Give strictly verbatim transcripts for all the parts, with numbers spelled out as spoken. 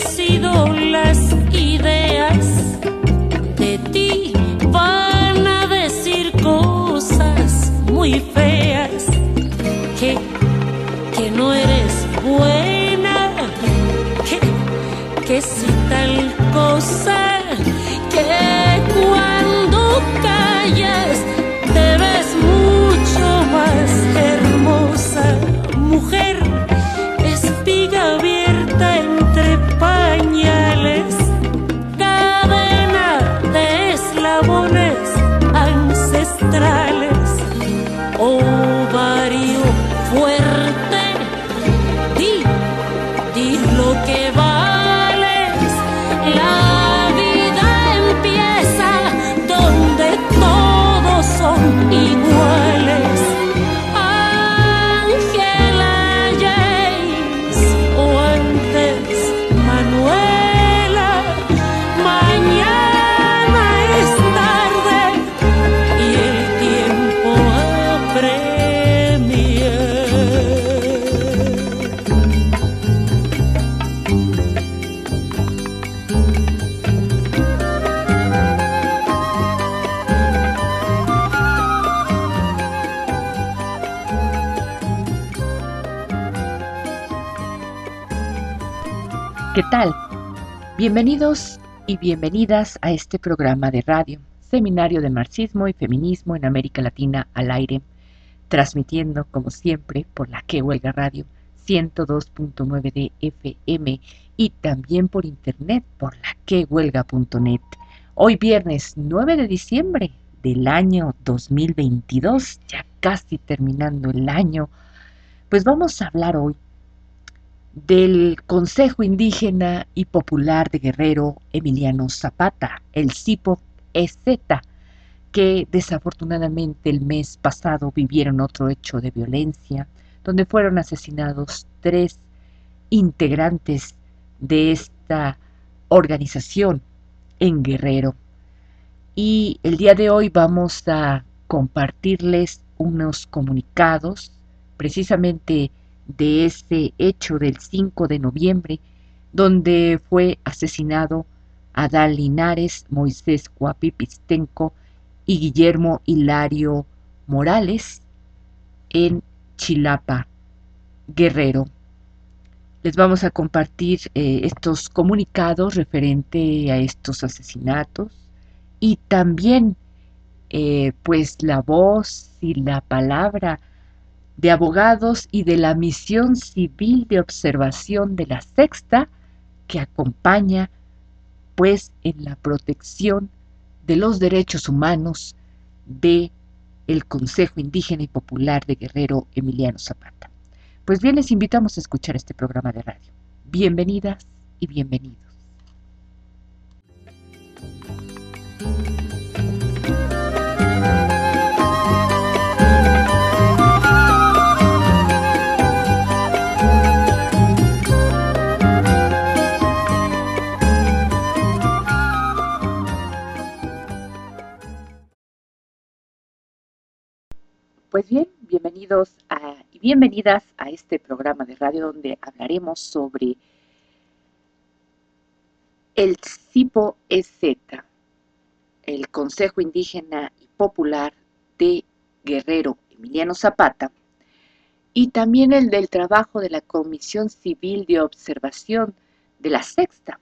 sido las ideas de ti. Van a decir cosas muy feas, que, que no eres buena, que, que si tal cosa, que cuando callas te ves mucho más hermosa. Mujer, espiga abierta entre pañales, cadena de eslabones ancestrales, ovario fuerte, di, di lo que vales. La vida empieza donde todos son iguales. Ángela James o antes Manuela, mañana es tarde y el tiempo apremia. ¿Qué tal? Bienvenidos y bienvenidas a este programa de radio, Seminario de Marxismo y Feminismo en América Latina al aire, transmitiendo como siempre por la Que Huelga Radio ciento dos punto nueve de F M y también por internet por la que huelga punto net. Hoy viernes nueve de diciembre del año dos mil veintidós, ya casi terminando el año, pues vamos a hablar hoy del Consejo Indígena y Popular de Guerrero Emiliano Zapata, el CIPO-E Z, que desafortunadamente el mes pasado vivieron otro hecho de violencia, donde fueron asesinados tres integrantes de esta organización en Guerrero. Y el día de hoy vamos a compartirles unos comunicados precisamente de este hecho del cinco de noviembre, donde fue asesinado Adán Linares, Moisés Coapipistenco y Guillermo Hilario Morales en Chilapa, Guerrero. Les vamos a compartir eh, estos comunicados referente a estos asesinatos y también eh, pues la voz y la palabra de abogados y de la misión civil de observación de la Sexta, que acompaña pues en la protección de los derechos humanos de el Consejo Indígena y Popular de Guerrero Emiliano Zapata. Pues bien, les invitamos a escuchar este programa de radio. Bienvenidas y bienvenidos. Pues bien, bienvenidos a, y bienvenidas a este programa de radio donde hablaremos sobre el CIPO-E Z, el Consejo Indígena y Popular de Guerrero Emiliano Zapata, y también el del trabajo de la Comisión Civil de Observación de la Sexta,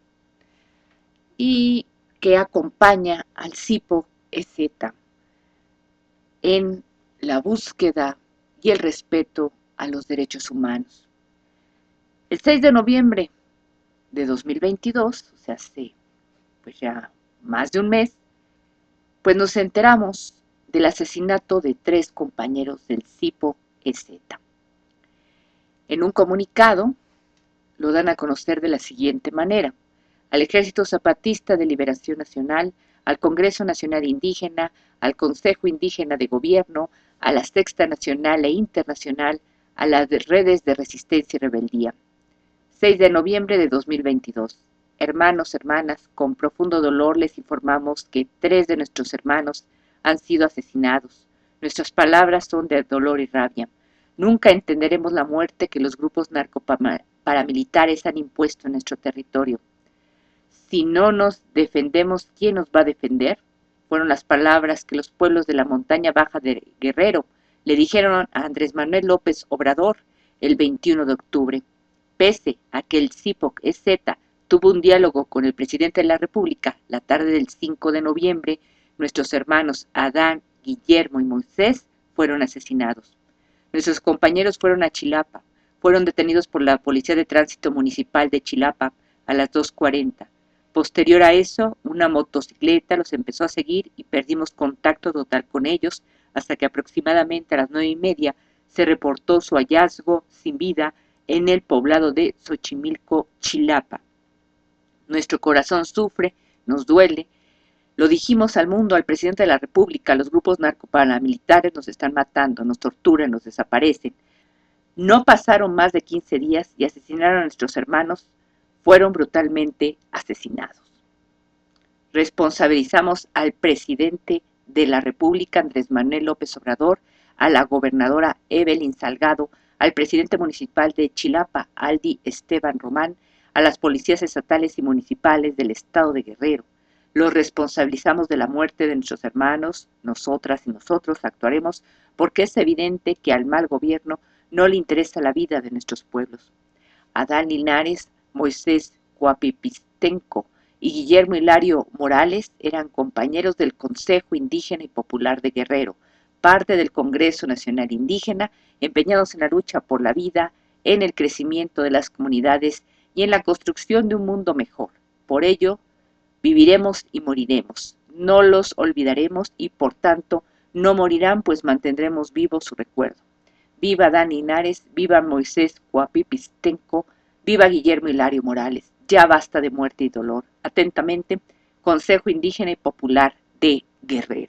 y que acompaña al CIPO-E Z en la búsqueda y el respeto a los derechos humanos. El seis de noviembre de dos mil veintidós, o sea, hace pues ya más de un mes, pues nos enteramos del asesinato de tres compañeros del CIPO-E Z. En un comunicado lo dan a conocer de la siguiente manera: al Ejército Zapatista de Liberación Nacional, al Congreso Nacional Indígena, al Consejo Indígena de Gobierno, a la Sexta Nacional e Internacional, a las redes de resistencia y rebeldía. seis de noviembre de dos mil veintidós. Hermanos, hermanas, con profundo dolor les informamos que tres de nuestros hermanos han sido asesinados. Nuestras palabras son de dolor y rabia. Nunca entenderemos la muerte que los grupos narcoparamilitares han impuesto en nuestro territorio. Si no nos defendemos, ¿quién nos va a defender? Fueron las palabras que los pueblos de la montaña baja de Guerrero le dijeron a Andrés Manuel López Obrador el veintiuno de octubre. Pese a que el C I P O C E Z tuvo un diálogo con el presidente de la República la tarde del cinco de noviembre, nuestros hermanos Adán, Guillermo y Moisés fueron asesinados. Nuestros compañeros fueron a Chilapa, fueron detenidos por la Policía de Tránsito Municipal de Chilapa a las dos cuarenta. Posterior a eso, una motocicleta los empezó a seguir y perdimos contacto total con ellos hasta que aproximadamente a las nueve y media se reportó su hallazgo sin vida en el poblado de Xochimilco, Chilapa. Nuestro corazón sufre, nos duele. Lo dijimos al mundo, al presidente de la República, los grupos narcoparamilitares nos están matando, nos torturan, nos desaparecen. No pasaron más de quince días y asesinaron a nuestros hermanos, fueron brutalmente asesinados. Responsabilizamos al presidente de la República, Andrés Manuel López Obrador, a la gobernadora Evelyn Salgado, al presidente municipal de Chilapa, Aldi Esteban Román, a las policías estatales y municipales del estado de Guerrero. Los responsabilizamos de la muerte de nuestros hermanos, nosotras y nosotros actuaremos porque es evidente que al mal gobierno no le interesa la vida de nuestros pueblos. Adán Linares, Moisés Cuapipistenco y Guillermo Hilario Morales eran compañeros del Consejo Indígena y Popular de Guerrero, parte del Congreso Nacional Indígena, empeñados en la lucha por la vida, en el crecimiento de las comunidades y en la construcción de un mundo mejor. Por ello, viviremos y moriremos. No los olvidaremos y, por tanto, no morirán, pues mantendremos vivo su recuerdo. Viva Adán Linares, viva Moisés Cuapipistenco, viva Guillermo Hilario Morales. Ya basta de muerte y dolor. Atentamente, Consejo Indígena y Popular de Guerrero.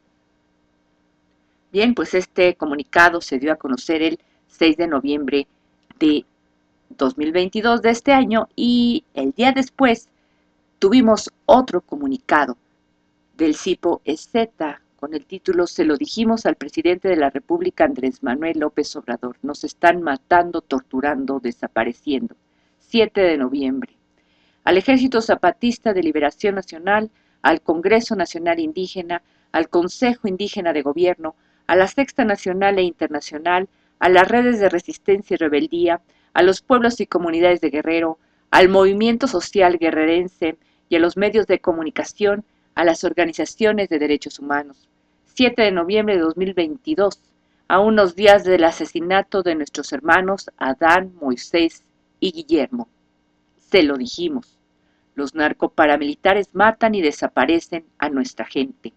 Bien, pues este comunicado se dio a conocer el seis de noviembre de dos mil veintidós de este año y el día después tuvimos otro comunicado del C I P O C E Z con el título "Se lo dijimos al presidente de la República, Andrés Manuel López Obrador. Nos están matando, torturando, desapareciendo". siete de noviembre. Al Ejército Zapatista de Liberación Nacional, al Congreso Nacional Indígena, al Consejo Indígena de Gobierno, a la Sexta Nacional e Internacional, a las redes de resistencia y rebeldía, a los pueblos y comunidades de Guerrero, al movimiento social guerrerense y a los medios de comunicación, a las organizaciones de derechos humanos. siete de noviembre de dos mil veintidós, a unos días del asesinato de nuestros hermanos Adán, Moisés y Guillermo. Se lo dijimos. Los narcoparamilitares matan y desaparecen a nuestra gente.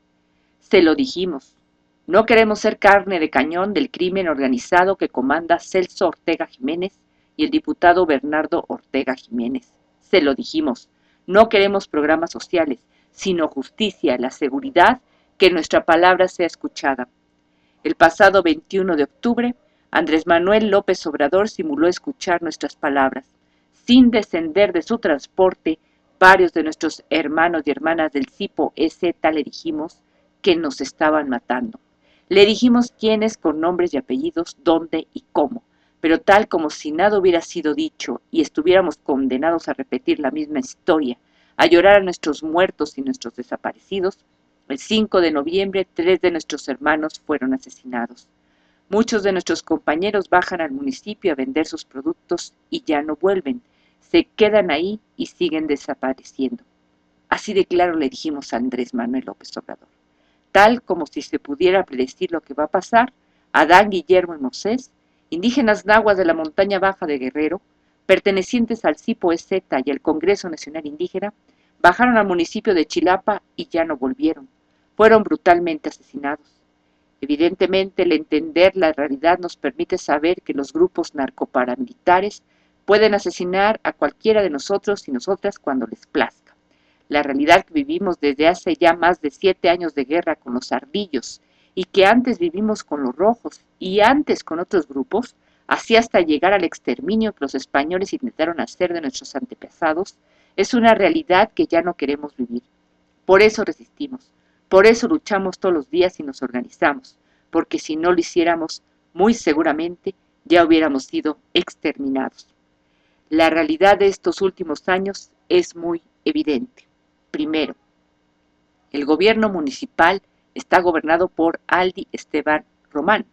Se lo dijimos. No queremos ser carne de cañón del crimen organizado que comanda Celso Ortega Jiménez y el diputado Bernardo Ortega Jiménez. Se lo dijimos. No queremos programas sociales, sino justicia, la seguridad, que nuestra palabra sea escuchada. El pasado veintiuno de octubre, Andrés Manuel López Obrador simuló escuchar nuestras palabras. Sin descender de su transporte, varios de nuestros hermanos y hermanas del C I P O C E Z le dijimos que nos estaban matando. Le dijimos quiénes con nombres y apellidos, dónde y cómo, pero tal como si nada hubiera sido dicho y estuviéramos condenados a repetir la misma historia, a llorar a nuestros muertos y nuestros desaparecidos, el cinco de noviembre tres de nuestros hermanos fueron asesinados. Muchos de nuestros compañeros bajan al municipio a vender sus productos y ya no vuelven, se quedan ahí y siguen desapareciendo. Así de claro le dijimos a Andrés Manuel López Obrador. Tal como si se pudiera predecir lo que va a pasar, Adán, Guillermo y Moisés, indígenas nahuas de la montaña baja de Guerrero, pertenecientes al C I P O C E Z y al Congreso Nacional Indígena, bajaron al municipio de Chilapa y ya no volvieron. Fueron brutalmente asesinados. Evidentemente, el entender la realidad nos permite saber que los grupos narcoparamilitares pueden asesinar a cualquiera de nosotros y nosotras cuando les plazca. La realidad que vivimos desde hace ya más de siete años de guerra con los ardillos y que antes vivimos con los rojos y antes con otros grupos, así hasta llegar al exterminio que los españoles intentaron hacer de nuestros antepasados, es una realidad que ya no queremos vivir. Por eso resistimos, por eso luchamos todos los días y nos organizamos, porque si no lo hiciéramos, muy seguramente ya hubiéramos sido exterminados. La realidad de estos últimos años es muy evidente. Primero, el gobierno municipal está gobernado por Aldi Esteban Román,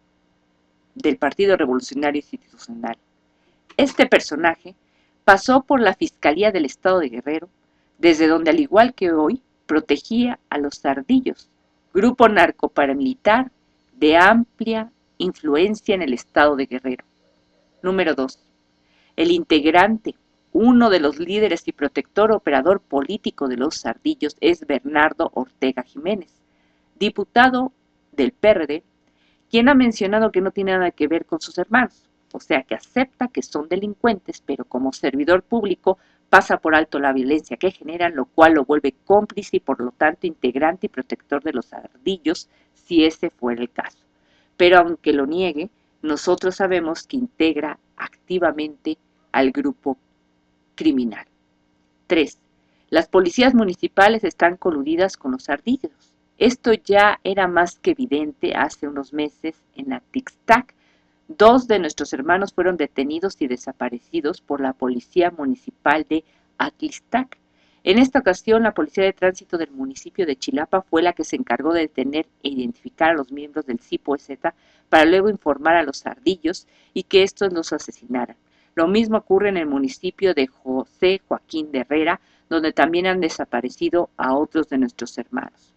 del Partido Revolucionario Institucional. Este personaje pasó por la Fiscalía del Estado de Guerrero, desde donde, al igual que hoy, protegía a los Ardillos, grupo narcoparamilitar de amplia influencia en el Estado de Guerrero. Número dos. El integrante, uno de los líderes y protector operador político de los Ardillos es Bernardo Ortega Jiménez, diputado del P R D, quien ha mencionado que no tiene nada que ver con sus hermanos, o sea que acepta que son delincuentes, pero como servidor público pasa por alto la violencia que generan, lo cual lo vuelve cómplice y por lo tanto integrante y protector de los Ardillos, si ese fuera el caso. Pero aunque lo niegue, nosotros sabemos que integra activamente al grupo criminal. tres. Las policías municipales están coludidas con los Ardillos. Esto ya era más que evidente hace unos meses en Atixtac. Dos de nuestros hermanos fueron detenidos y desaparecidos por la Policía Municipal de Atixtac. En esta ocasión, la Policía de Tránsito del municipio de Chilapa fue la que se encargó de detener e identificar a los miembros del CIPO-EZ para luego informar a los Ardillos y que estos los asesinaran. Lo mismo ocurre en el municipio de José Joaquín de Herrera, donde también han desaparecido a otros de nuestros hermanos.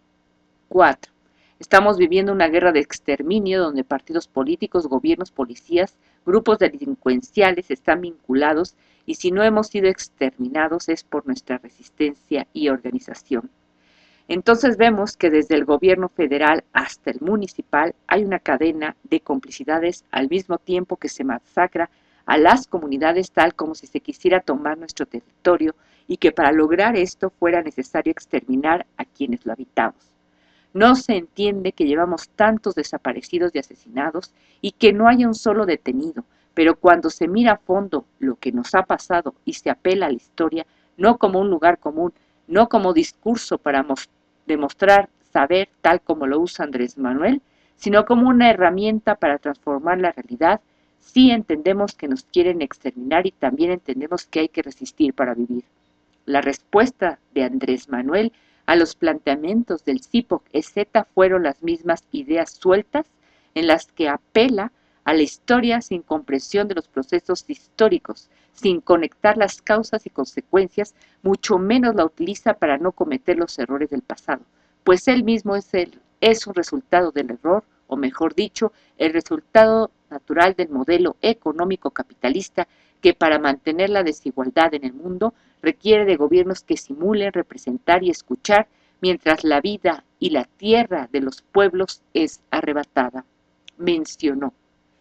cuatro. Estamos viviendo una guerra de exterminio donde partidos políticos, gobiernos, policías, grupos delincuenciales están vinculados y si no hemos sido exterminados es por nuestra resistencia y organización. Entonces vemos que desde el gobierno federal hasta el municipal hay una cadena de complicidades al mismo tiempo que se masacra a las comunidades tal como si se quisiera tomar nuestro territorio y que para lograr esto fuera necesario exterminar a quienes lo habitamos. No se entiende que llevamos tantos desaparecidos y asesinados y que no haya un solo detenido, pero cuando se mira a fondo lo que nos ha pasado y se apela a la historia, no como un lugar común, no como discurso para demostrar saber tal como lo usa Andrés Manuel, sino como una herramienta para transformar la realidad, sí entendemos que nos quieren exterminar y también entendemos que hay que resistir para vivir. La respuesta de Andrés Manuel a los planteamientos del CIPO-EZ fueron las mismas ideas sueltas en las que apela a la historia sin comprensión de los procesos históricos, sin conectar las causas y consecuencias, mucho menos la utiliza para no cometer los errores del pasado, pues él mismo es, el, es un resultado del error, o mejor dicho, el resultado natural del modelo económico capitalista que para mantener la desigualdad en el mundo requiere de gobiernos que simulen representar y escuchar mientras la vida y la tierra de los pueblos es arrebatada. Mencionó.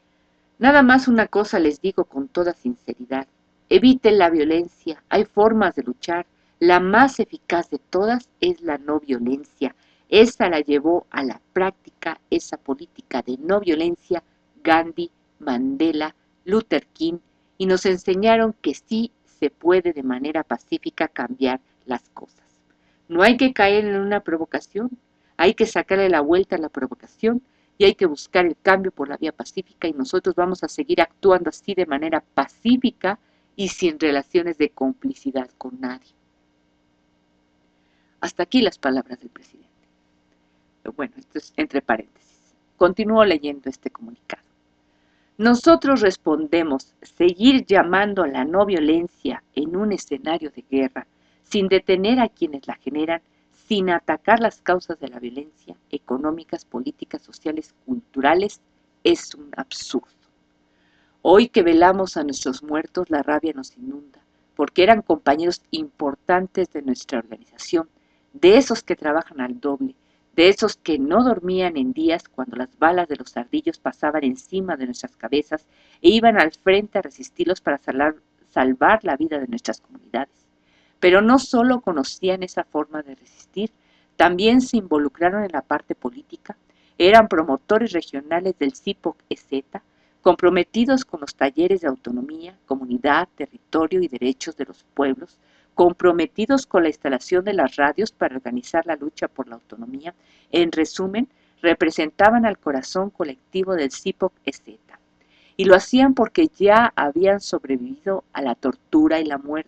Nada más una cosa les digo con toda sinceridad. Eviten la violencia, hay formas de luchar. La más eficaz de todas es la no violencia. Esa la llevó a la práctica, esa política de no violencia, Gandhi, Mandela, Luther King, y nos enseñaron que sí se puede de manera pacífica cambiar las cosas. No hay que caer en una provocación, hay que sacarle la vuelta a la provocación y hay que buscar el cambio por la vía pacífica y nosotros vamos a seguir actuando así de manera pacífica y sin relaciones de complicidad con nadie. Hasta aquí las palabras del presidente. Pero bueno, esto es entre paréntesis. Continúo leyendo este comunicado. Nosotros respondemos seguir llamando a la no violencia en un escenario de guerra, sin detener a quienes la generan, sin atacar las causas de la violencia, económicas, políticas, sociales, culturales, es un absurdo. Hoy que velamos a nuestros muertos, la rabia nos inunda, porque eran compañeros importantes de nuestra organización, de esos que trabajan al doble, de esos que no dormían en días cuando las balas de los ardillos pasaban encima de nuestras cabezas e iban al frente a resistirlos para salvar, salvar la vida de nuestras comunidades. Pero no solo conocían esa forma de resistir, también se involucraron en la parte política, eran promotores regionales del CIPO-EZ, comprometidos con los talleres de autonomía, comunidad, territorio y derechos de los pueblos, comprometidos con la instalación de las radios para organizar la lucha por la autonomía. En resumen, representaban al corazón colectivo del CIPO-EZ. Y lo hacían porque ya habían sobrevivido a la tortura y la muerte,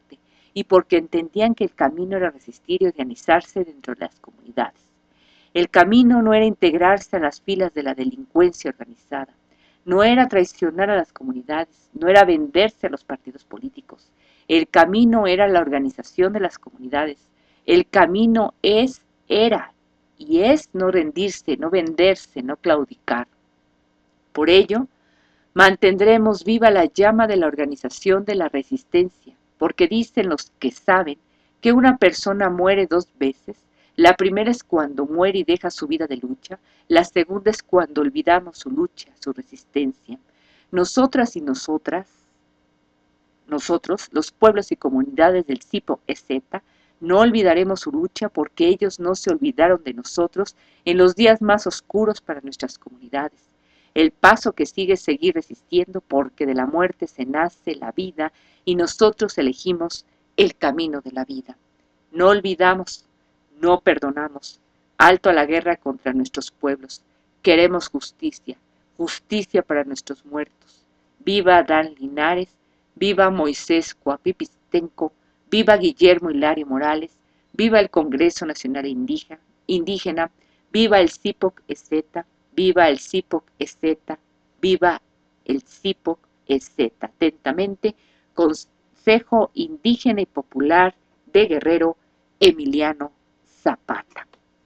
y porque entendían que el camino era resistir y organizarse dentro de las comunidades. El camino no era integrarse a las filas de la delincuencia organizada, no era traicionar a las comunidades, no era venderse a los partidos políticos. El camino era la organización de las comunidades. El camino es, era y es no rendirse, no venderse, no claudicar. Por ello, mantendremos viva la llama de la organización de la resistencia, porque dicen los que saben que una persona muere dos veces. La primera es cuando muere y deja su vida de lucha, la segunda es cuando olvidamos su lucha, su resistencia. Nosotras y nosotras, nosotros, los pueblos y comunidades del Zipo-E Z, no olvidaremos su lucha porque ellos no se olvidaron de nosotros en los días más oscuros para nuestras comunidades. El paso que sigue es seguir resistiendo porque de la muerte se nace la vida y nosotros elegimos el camino de la vida. No olvidamos, no perdonamos. Alto a la guerra contra nuestros pueblos. Queremos justicia, justicia para nuestros muertos. Viva Adán Linares, viva Moisés Coapipistenco, viva Guillermo Hilario Morales, viva el Congreso Nacional Indígena, indígena viva el Zipo-E Z, viva el Zipo-E Z, viva el Zipo-E Z. Atentamente, Consejo Indígena y Popular de Guerrero, Emiliano Zapata.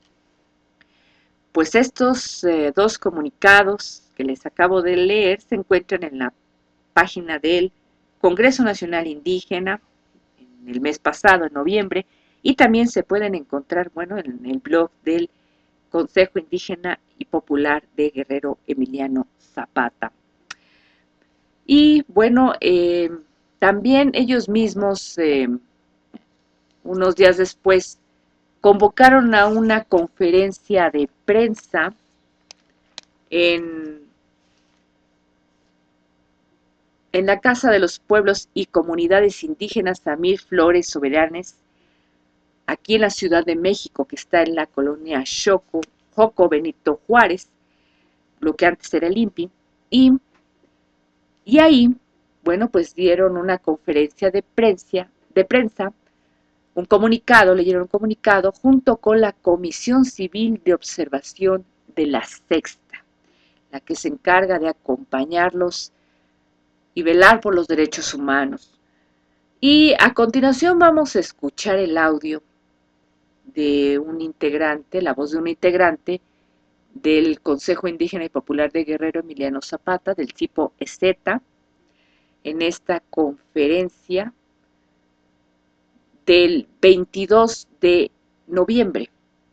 Pues estos eh, dos comunicados que les acabo de leer se encuentran en la página del Congreso Nacional Indígena en el mes pasado, en noviembre, y también se pueden encontrar, bueno, en el blog del Consejo Indígena y Popular de Guerrero, Emiliano Zapata. Y bueno, eh, también ellos mismos, eh, unos días después, convocaron a una conferencia de prensa en, en la Casa de los Pueblos y Comunidades Indígenas Samir Flores Soberanes, aquí en la Ciudad de México, que está en la colonia Xoco, Joco Benito Juárez, lo que antes era el I N P I, y, y ahí, bueno, pues dieron una conferencia de prensa, de prensa, un comunicado, leyeron un comunicado junto con la Comisión Civil de Observación de la Sexta, la que se encarga de acompañarlos y velar por los derechos humanos. Y a continuación vamos a escuchar el audio de un integrante, la voz de un integrante del Consejo Indígena y Popular de Guerrero, Emiliano Zapata, del Zipo-E Z, en esta conferencia del veintidós de noviembre.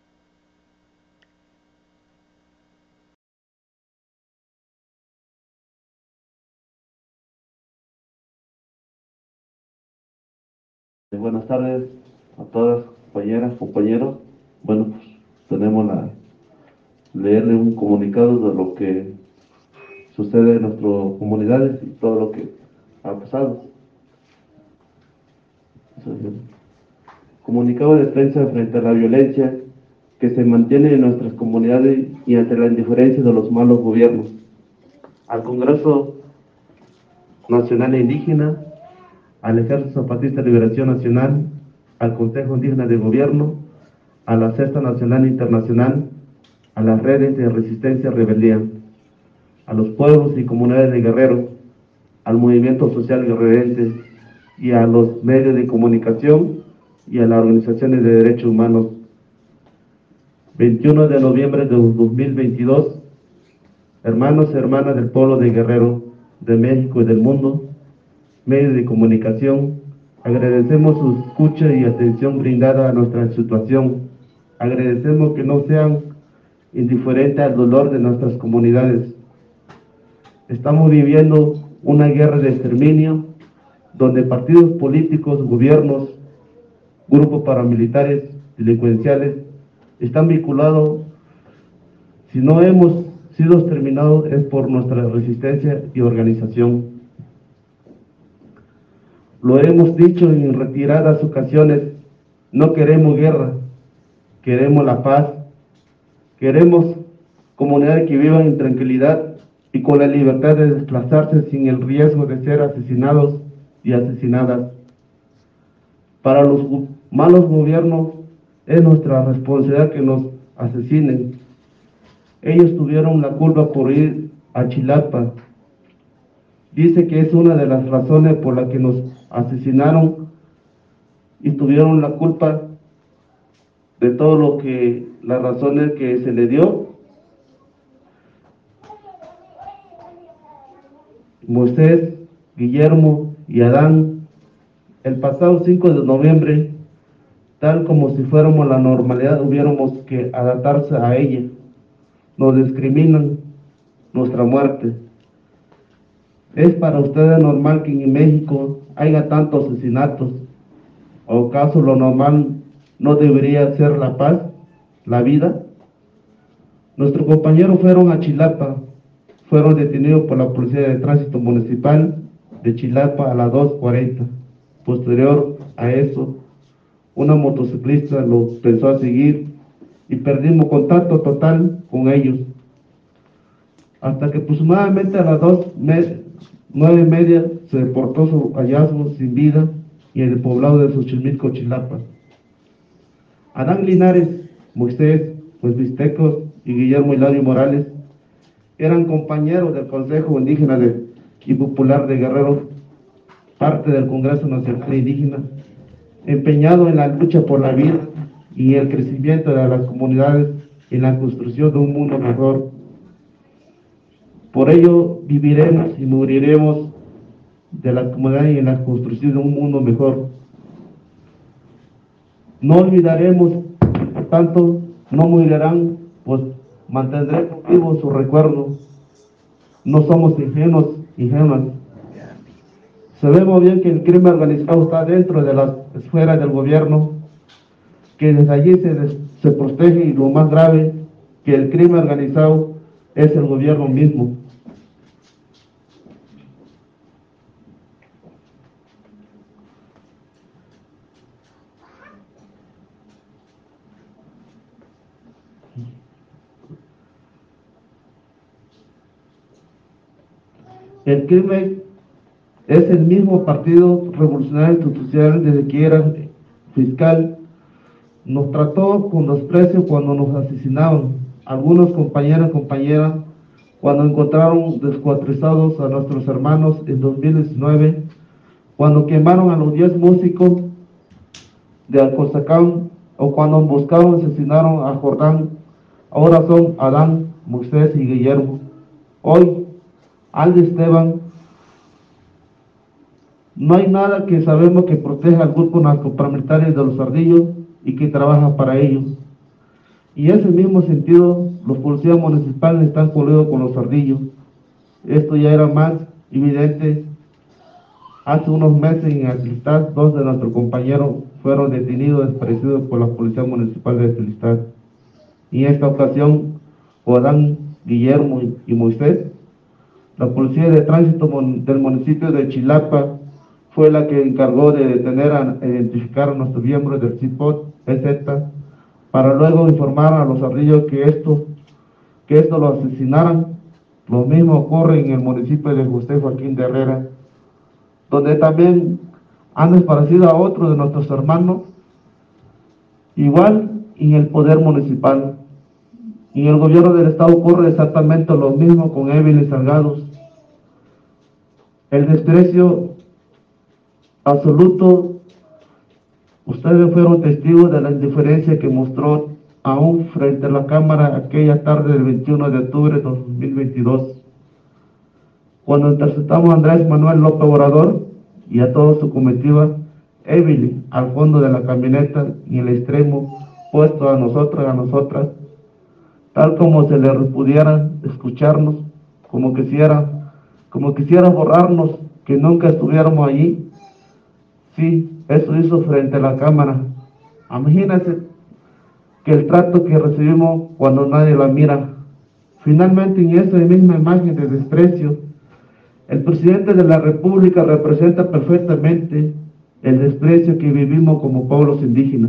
Buenas tardes a todas, compañeras, compañeros. Bueno, pues tenemos la leerle un comunicado de lo que sucede en nuestras comunidades y todo lo que ha pasado. Comunicado de prensa frente a la violencia que se mantiene en nuestras comunidades y ante la indiferencia de los malos gobiernos. Al Congreso Nacional Indígena, al Ejército Zapatista de Liberación Nacional, al Consejo Indígena de Gobierno, a la Sexta Nacional Internacional, a las redes de resistencia y rebeldía, a los pueblos y comunidades de Guerrero, al movimiento social guerrerense y a los medios de comunicación y a las organizaciones de derechos humanos. veintiuno de noviembre de dos mil veintidós, hermanos y hermanas del pueblo de Guerrero, de México y del mundo, medios de comunicación, agradecemos su escucha y atención brindada a nuestra situación. Agradecemos que no sean indiferentes al dolor de nuestras comunidades. Estamos viviendo una guerra de exterminio donde partidos políticos, gobiernos, grupos paramilitares, delincuenciales están vinculados. Si no hemos sido exterminados es por nuestra resistencia y organización. Lo hemos dicho en retiradas ocasiones, no queremos guerra, queremos la paz, queremos comunidades que vivan en tranquilidad y con la libertad de desplazarse sin el riesgo de ser asesinados y asesinadas. Para los malos gobiernos es nuestra responsabilidad que nos asesinen. Ellos tuvieron la culpa por ir a Chilapa. Dice que es una de las razones por las que nos asesinaron y tuvieron la culpa de todo lo que, las razones que se le dio. Moisés, Guillermo y Adán, el pasado cinco de noviembre, tal como si fuéramos la normalidad, hubiéramos que adaptarse a ella. Nos discriminan nuestra muerte. ¿Es para ustedes normal que en México haya tantos asesinatos? ¿O acaso lo normal no debería ser la paz, la vida? Nuestros compañeros fueron a Chilapa, fueron detenidos por la Policía de Tránsito Municipal de Chilapa a las dos cuarenta. Posterior a eso, una motociclista lo empezó a seguir y perdimos contacto total con ellos. Hasta que aproximadamente a las dos, nueve y media, se reportó su hallazgo sin vida y en el poblado de Xochimilco, Chilapa. Adán Linares, Moisés, los Mixtecos y Guillermo Hilario Morales eran compañeros del Consejo Indígena de, y Popular de Guerrero, parte del Congreso Nacional Indígena, empeñado en la lucha por la vida y el crecimiento de las comunidades en la construcción de un mundo mejor. Por ello viviremos y moriremos de la comunidad y en la construcción de un mundo mejor. No olvidaremos, por tanto, no morirán, pues mantendremos vivos su recuerdo. No somos ingenuos, ingenuas. Sabemos bien que el crimen organizado está dentro de las esferas del gobierno, que desde allí se, se protege, y lo más grave, que el crimen organizado es el gobierno mismo. El crimen es el mismo Partido Revolucionario Institucional desde que era fiscal. Nos trató con desprecio cuando nos asesinaban. Algunos compañeros y compañeras, cuando encontraron descuartizados a nuestros hermanos en dos mil diecinueve, cuando quemaron a los diez músicos de Alcozacán, o cuando buscaron y asesinaron a Jordán, ahora son Adán, Moisés y Guillermo. Hoy, Aldo Esteban. No hay nada que sabemos que proteja al grupo narcoparamilitar de los Ardillos y que trabaja para ellos. Y en ese mismo sentido, los policías municipales están coludidos con los Ardillos. Esto ya era más evidente hace unos meses en Atlistad. Dos de nuestros compañeros fueron detenidos, desaparecidos por la policía municipal de Atlistad. Y en esta ocasión, Adán, Guillermo y Moisés, la Policía de Tránsito del municipio de Chilapa fue la que encargó de detener a identificar a nuestros miembros del C I P O T, etcétera, para luego informar a los ardillos que esto, que esto lo asesinaran. Lo mismo ocurre en el municipio de José Joaquín de Herrera, donde también han desaparecido a otros de nuestros hermanos, igual en el poder municipal. En el gobierno del estado ocurre exactamente lo mismo con Evelyn Salgados. El desprecio absoluto. Ustedes fueron testigos de la indiferencia que mostró aún frente a la Cámara aquella tarde del veintiuno de octubre de dos mil veintidós, cuando interceptamos a Andrés Manuel López Obrador y a toda su comitiva, Evelyn al fondo de la camioneta y en el extremo puesto a nosotros, a nosotras, tal como se le repudiara escucharnos, como quisiera, como quisiera borrarnos, que nunca estuviéramos allí. Sí, eso hizo frente a la cámara. Imagínense que el trato que recibimos cuando nadie la mira. Finalmente, en esa misma imagen de desprecio, el presidente de la República representa perfectamente el desprecio que vivimos como pueblos indígenas.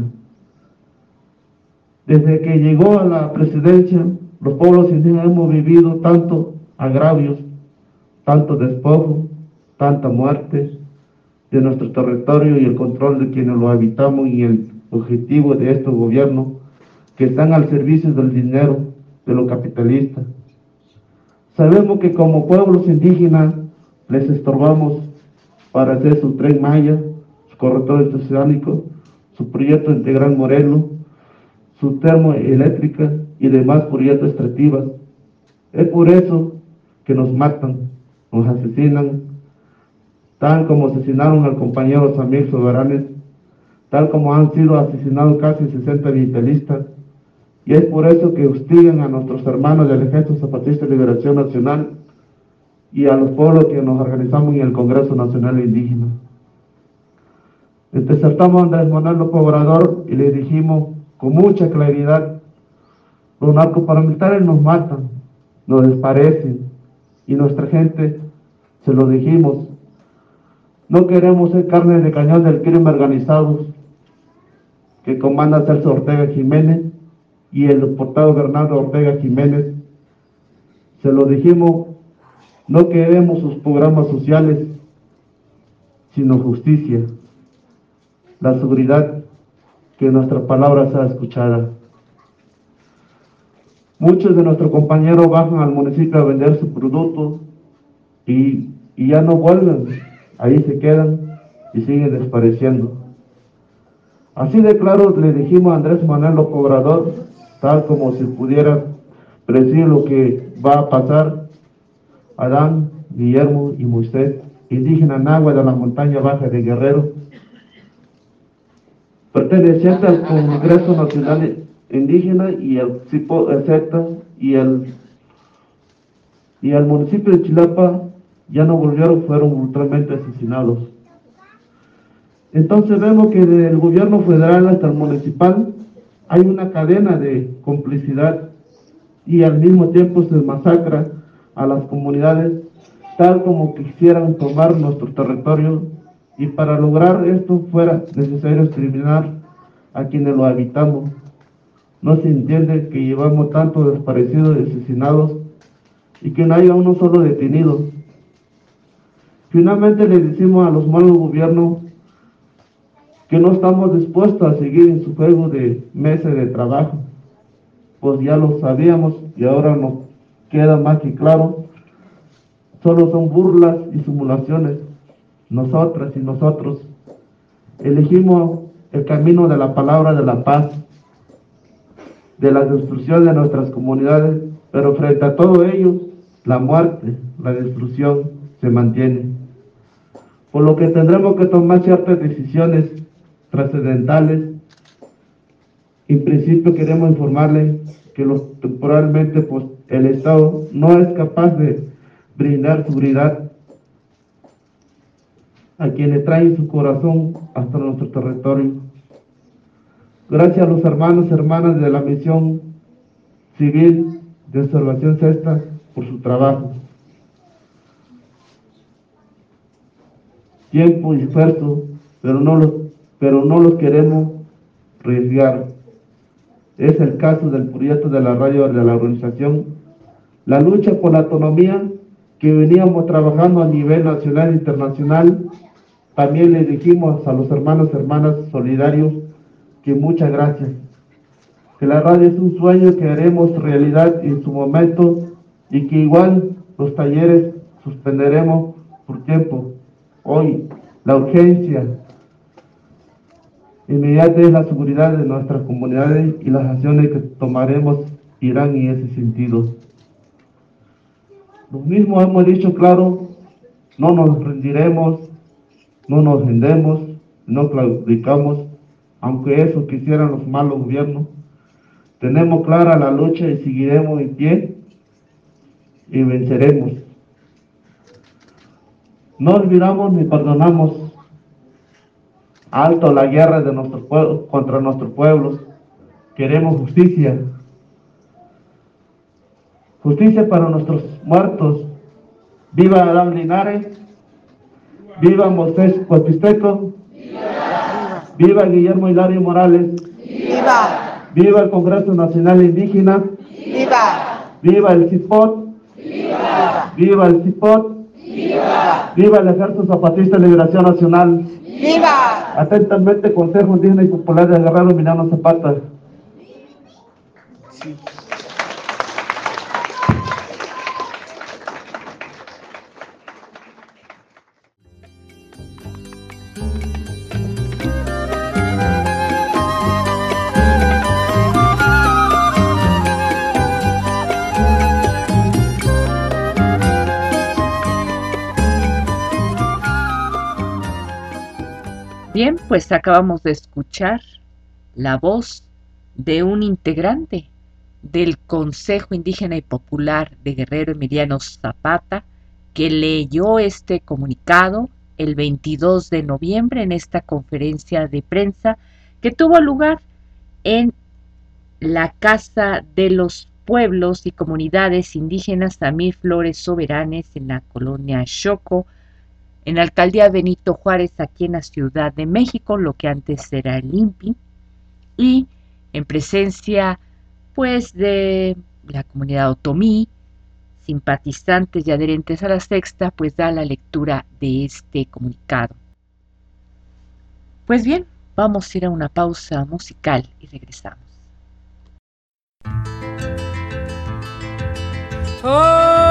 Desde que llegó a la presidencia, los pueblos indígenas hemos vivido tanto agravios, tanto despojo, tanta muerte, de nuestro territorio y el control de quienes lo habitamos y el objetivo de estos gobiernos que están al servicio del dinero de los capitalistas. Sabemos que como pueblos indígenas les estorbamos para hacer su Tren Maya, su corredor interoceánico, su proyecto integral Morelos, su termoeléctrica y demás proyectos extractivos. Es por eso que nos matan, nos asesinan, tal como asesinaron al compañero Samir Soberanes, tal como han sido asesinados casi sesenta ambientalistas, y es por eso que hostigan a nuestros hermanos del Ejército Zapatista de Liberación Nacional y a los pueblos que nos organizamos en el Congreso Nacional Indígena. Interceptamos a Andrés Manuel López Obrador y le dijimos con mucha claridad: los narcoparamilitares nos matan, nos desaparecen, y nuestra gente, se lo dijimos, no queremos ser carne de cañón del crimen organizado que comanda Celso Ortega Jiménez y el deportado Bernardo Ortega Jiménez. Se lo dijimos, no queremos sus programas sociales, sino justicia, la seguridad, que nuestra palabra sea escuchada. Muchos de nuestros compañeros bajan al municipio a vender sus productos y, y ya no vuelven, ahí se quedan y siguen desapareciendo. Así de claro le dijimos a Andrés Manuel López Obrador, tal como si pudiera predecir lo que va a pasar: Adán, Guillermo y Moisés, indígenas náhuatl de la montaña baja de Guerrero, perteneciente al Congreso Nacional Indígena y el CIPO, etcétera, y el y al municipio de Chilapa, ya no volvieron, fueron brutalmente asesinados. Entonces vemos que del gobierno federal hasta el municipal hay una cadena de complicidad y al mismo tiempo se masacra a las comunidades tal como quisieran tomar nuestro territorio, y para lograr esto fuera necesario exterminar a quienes lo habitamos. No se entiende que llevamos tantos desaparecidos y asesinados y que no haya uno solo detenido. Finalmente le decimos a los malos gobiernos que no estamos dispuestos a seguir en su juego de meses de trabajo, pues ya lo sabíamos y ahora nos queda más que claro, solo son burlas y simulaciones. Nosotras y nosotros elegimos el camino de la palabra de la paz, de la destrucción de nuestras comunidades, pero frente a todo ello, la muerte, la destrucción se mantiene. Por lo que tendremos que tomar ciertas decisiones trascendentales. En principio queremos informarles que los, temporalmente pues, el Estado no es capaz de brindar seguridad a quienes traen su corazón hasta nuestro territorio. Gracias a los hermanos y hermanas de la Misión Civil de Observación Cesta por su trabajo, tiempo y esfuerzo, pero no los, pero no los queremos arriesgar. Es el caso del proyecto de la radio de la organización, la lucha por la autonomía que veníamos trabajando a nivel nacional e internacional. También le dijimos a los hermanos y hermanas solidarios que muchas gracias, que la radio es un sueño que haremos realidad en su momento y que igual los talleres suspenderemos por tiempo. Hoy la urgencia inmediata es la seguridad de nuestras comunidades y las acciones que tomaremos irán en ese sentido. Lo mismo hemos dicho claro, no nos rendiremos, no nos vendemos, no claudicamos, aunque eso quisieran los malos gobiernos. Tenemos clara la lucha y seguiremos en pie y venceremos. No olvidamos ni perdonamos. Alto la guerra de nuestros pueblos contra nuestros pueblos. Queremos justicia. Justicia para nuestros muertos. Viva Adán Linares. Viva Moisés Coatisteco. Viva. Viva Guillermo Hilario Morales. Viva. Viva el Congreso Nacional Indígena. Viva. Viva el CIPOT. Viva. Viva el CIPOT. ¡Viva! ¡Viva el Ejército Zapatista de Liberación Nacional! ¡Viva! Atentamente, Consejo Indígena y Popular de Guerrero, Emiliano Zapata. Sí. Bien, pues acabamos de escuchar la voz de un integrante del Consejo Indígena y Popular de Guerrero, Emiliano Zapata, que leyó este comunicado el veintidós de noviembre en esta conferencia de prensa que tuvo lugar en la Casa de los Pueblos y Comunidades Indígenas Samir Flores Soberanes en la colonia Xoco, en la alcaldía Benito Juárez, aquí en la Ciudad de México, lo que antes era el I N P I, y en presencia pues de la comunidad otomí, simpatizantes y adherentes a la sexta, pues da la lectura de este comunicado. Pues bien, vamos a ir a una pausa musical y regresamos. Oh.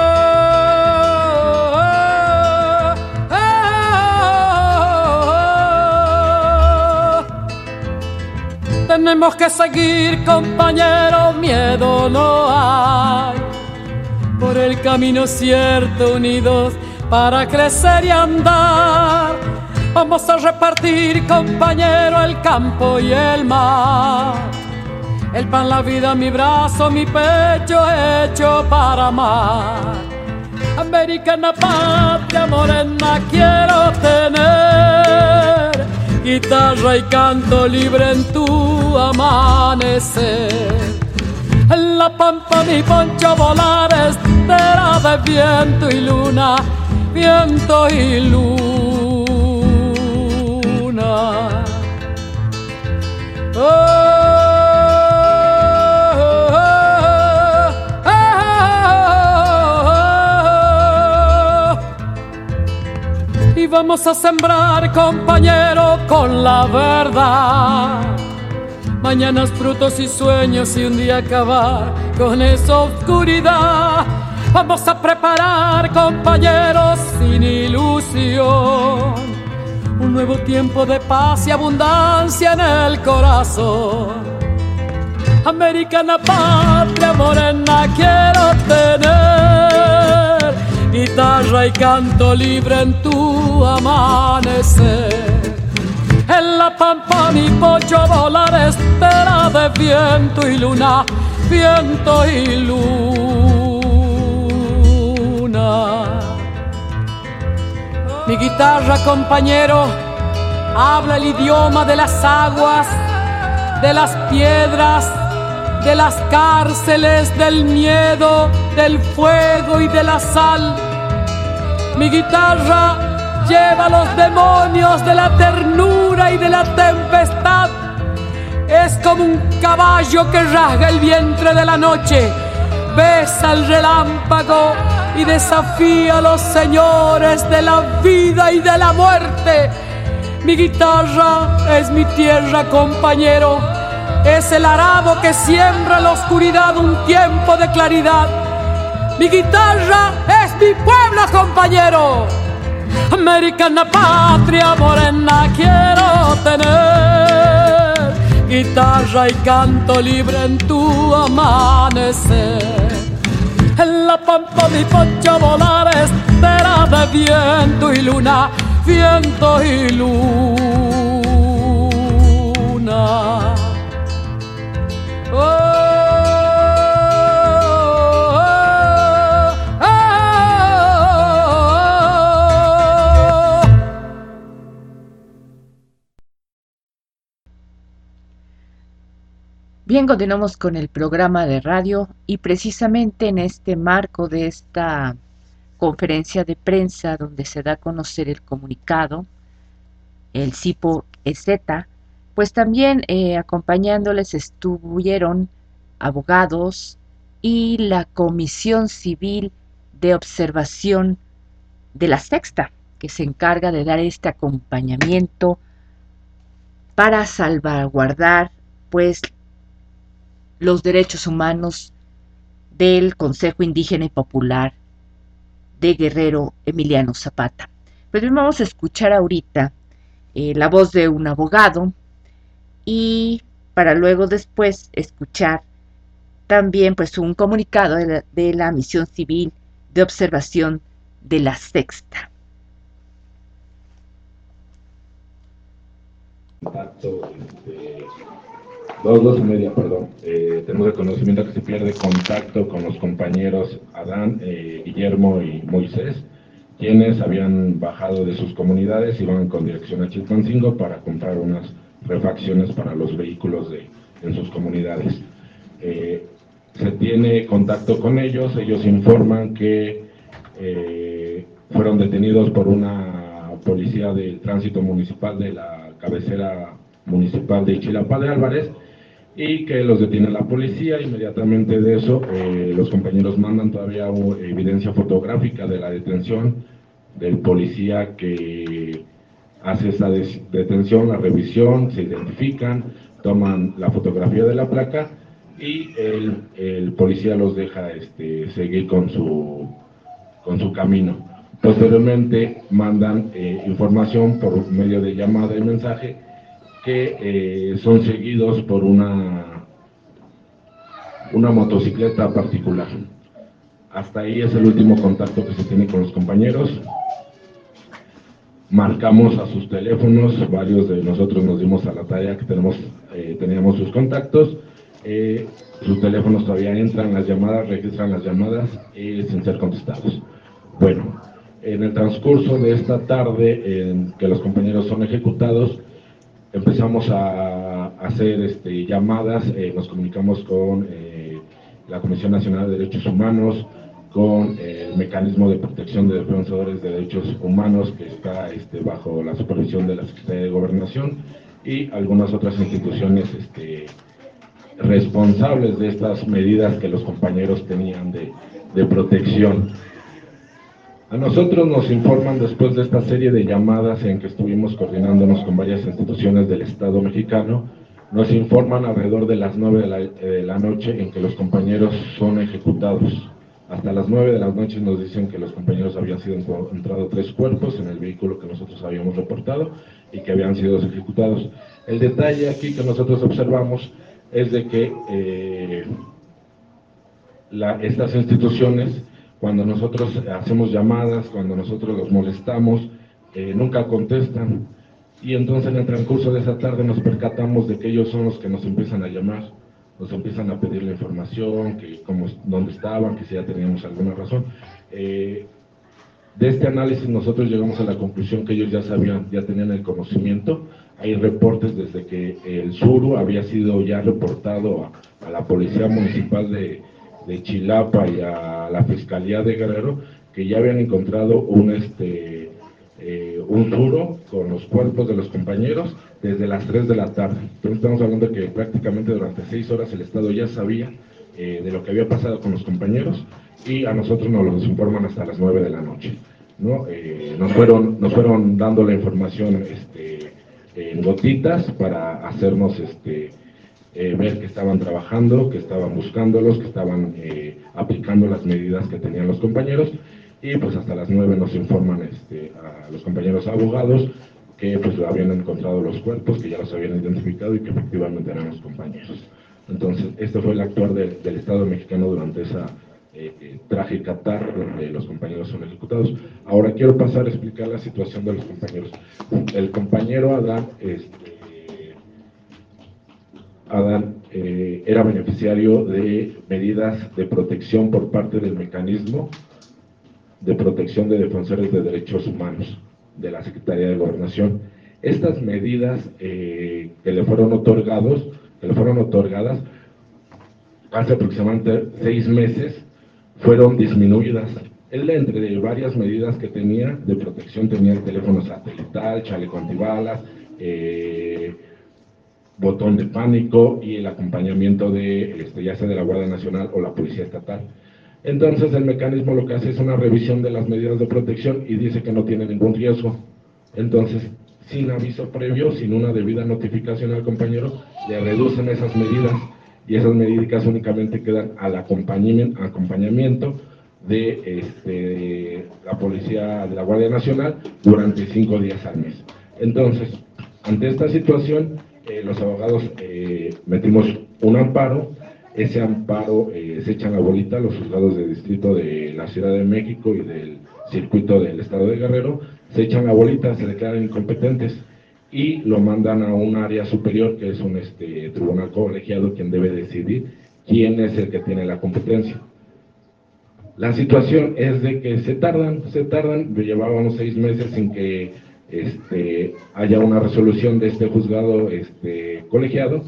Tenemos que seguir, compañeros, miedo no hay. Por el camino cierto, unidos para crecer y andar. Vamos a repartir, compañero, el campo y el mar. El pan, la vida, mi brazo, mi pecho hecho para amar. Americana patria morena quiero tener. Guitarra y canto libre en tu amanecer. En la pampa mi poncho volar, estera de viento y luna, viento y luna. Oh. Y vamos a sembrar, compañero, con la verdad. Mañanas, frutos y sueños y un día acabar con esa oscuridad. Vamos a preparar, compañeros, sin ilusión, un nuevo tiempo de paz y abundancia en el corazón. Americana patria morena quiero tener. Guitarra y canto libre en tu amanecer. En la pampa mi pollo volar, estera de viento y luna, viento y luna. Mi guitarra, compañero, habla el idioma de las aguas, de las piedras, de las cárceles, del miedo, del fuego y de la sal. Mi guitarra lleva los demonios de la ternura y de la tempestad. Es como un caballo que rasga el vientre de la noche, besa el relámpago y desafía a los señores de la vida y de la muerte. Mi guitarra es mi tierra, compañero. Es el arado que siembra en la oscuridad un tiempo de claridad. Mi guitarra es mi pueblo, compañero. Americana patria morena quiero tener. Guitarra y canto libre en tu amanecer. En la pampa mi poncho volar, estera de viento y luna, viento y luna. Oh, oh, oh, oh. Bien, continuamos con el programa de radio y precisamente en este marco de esta conferencia de prensa donde se da a conocer el comunicado, el CIPO-EZ, pues también eh, acompañándoles estuvieron abogados y la Comisión Civil de Observación de la Sexta, que se encarga de dar este acompañamiento para salvaguardar pues los derechos humanos del Consejo Indígena y Popular de Guerrero, Emiliano Zapata. Pues bien, vamos a escuchar ahorita eh, la voz de un abogado y para luego después escuchar también pues un comunicado de la, de la Misión Civil de Observación de la Sexta. Contacto, este, dos, dos y media, perdón. Eh, tenemos el conocimiento que se pierde contacto con los compañeros Adán, eh, Guillermo y Moisés, quienes habían bajado de sus comunidades y van con dirección a Chilpancingo para comprar unas refacciones para los vehículos de, en sus comunidades. Eh, se tiene contacto con ellos, ellos informan que eh, fueron detenidos por una policía del tránsito municipal de la cabecera municipal de Chilapa de Álvarez y que los detiene la policía. Inmediatamente de eso, eh, los compañeros mandan todavía uh, evidencia fotográfica de la detención del policía que hace esa detención, la revisión, se identifican, toman la fotografía de la placa y el, el policía los deja este, seguir con su, con su camino. Posteriormente mandan eh, información por medio de llamada y mensaje que eh, son seguidos por una, una motocicleta particular. Hasta ahí es el último contacto que se tiene con los compañeros. Marcamos a sus teléfonos, varios de nosotros nos dimos a la tarea que tenemos, eh, teníamos sus contactos. Eh, sus teléfonos todavía entran las llamadas, registran las llamadas eh, sin ser contestados. Bueno, en el transcurso de esta tarde en que los compañeros son ejecutados, empezamos a hacer este, llamadas, eh, nos comunicamos con eh, la Comisión Nacional de Derechos Humanos, con eh, el Mecanismo de Protección de Defensores de Derechos Humanos que está este, bajo la supervisión de la Secretaría de Gobernación y algunas otras instituciones este, responsables de estas medidas que los compañeros tenían de, de protección. A nosotros nos informan después de esta serie de llamadas en que estuvimos coordinándonos con varias instituciones del Estado mexicano, nos informan alrededor de las nueve de la, de la noche en que los compañeros son ejecutados. Hasta las nueve de la noche nos dicen que los compañeros habían sido encontrados tres cuerpos en el vehículo que nosotros habíamos reportado y que habían sido ejecutados. El detalle aquí que nosotros observamos es de que eh, la, estas instituciones, cuando nosotros hacemos llamadas, cuando nosotros los molestamos, eh, nunca contestan. Y entonces en el transcurso de esa tarde nos percatamos de que ellos son los que nos empiezan a llamar, nos empiezan a pedir la información, que cómo, dónde estaban, que si ya teníamos alguna razón. Eh, de este análisis nosotros llegamos a la conclusión que ellos ya sabían, ya tenían el conocimiento. Hay reportes desde que el Suru había sido ya reportado a, a la Policía Municipal de, de Chilapa y a la Fiscalía de Guerrero, que ya habían encontrado un, este, eh, un Suru con los cuerpos de los compañeros desde las tres de la tarde. Entonces estamos hablando de que prácticamente durante seis horas el Estado ya sabía eh, de lo que había pasado con los compañeros y a nosotros nos los informan hasta las nueve de la noche, ¿no? Eh, nos, fueron, nos fueron dando la información este, en gotitas para hacernos este, eh, ver que estaban trabajando, que estaban buscándolos, que estaban eh, aplicando las medidas que tenían los compañeros y pues hasta las nueve nos informan este, a los compañeros abogados que pues habían encontrado los cuerpos, que ya los habían identificado y que efectivamente eran los compañeros. Entonces, este fue el actuar de, del Estado mexicano durante esa eh, eh, trágica tarde donde los compañeros son ejecutados. Ahora quiero pasar a explicar la situación de los compañeros. El compañero Adán, este, Adán eh, era beneficiario de medidas de protección por parte del Mecanismo de Protección de Defensores de Derechos Humanos de la Secretaría de Gobernación. Estas medidas eh, que le fueron otorgados, que le fueron otorgadas hace aproximadamente seis meses, fueron disminuidas. Él, entre varias medidas que tenía de protección, tenía el teléfono satelital, chaleco antibalas, eh, botón de pánico y el acompañamiento de, este, ya sea de la Guardia Nacional o la Policía Estatal. Entonces el mecanismo lo que hace es una revisión de las medidas de protección y dice que no tiene ningún riesgo. Entonces, sin aviso previo, sin una debida notificación al compañero, le reducen esas medidas y esas medidas únicamente quedan al acompañamiento, acompañamiento de este, la policía de la Guardia Nacional durante cinco días al mes. Entonces, ante esta situación, eh, los abogados eh, metimos un amparo. Ese amparo eh, se echan la bolita los juzgados de distrito de la Ciudad de México y del circuito del estado de Guerrero, se echan la bolita, se declaran incompetentes y lo mandan a un área superior, que es un este, tribunal colegiado, quien debe decidir quién es el que tiene la competencia. La situación es de que se tardan, se tardan, llevábamos seis meses sin que este, haya una resolución de este juzgado este, colegiado,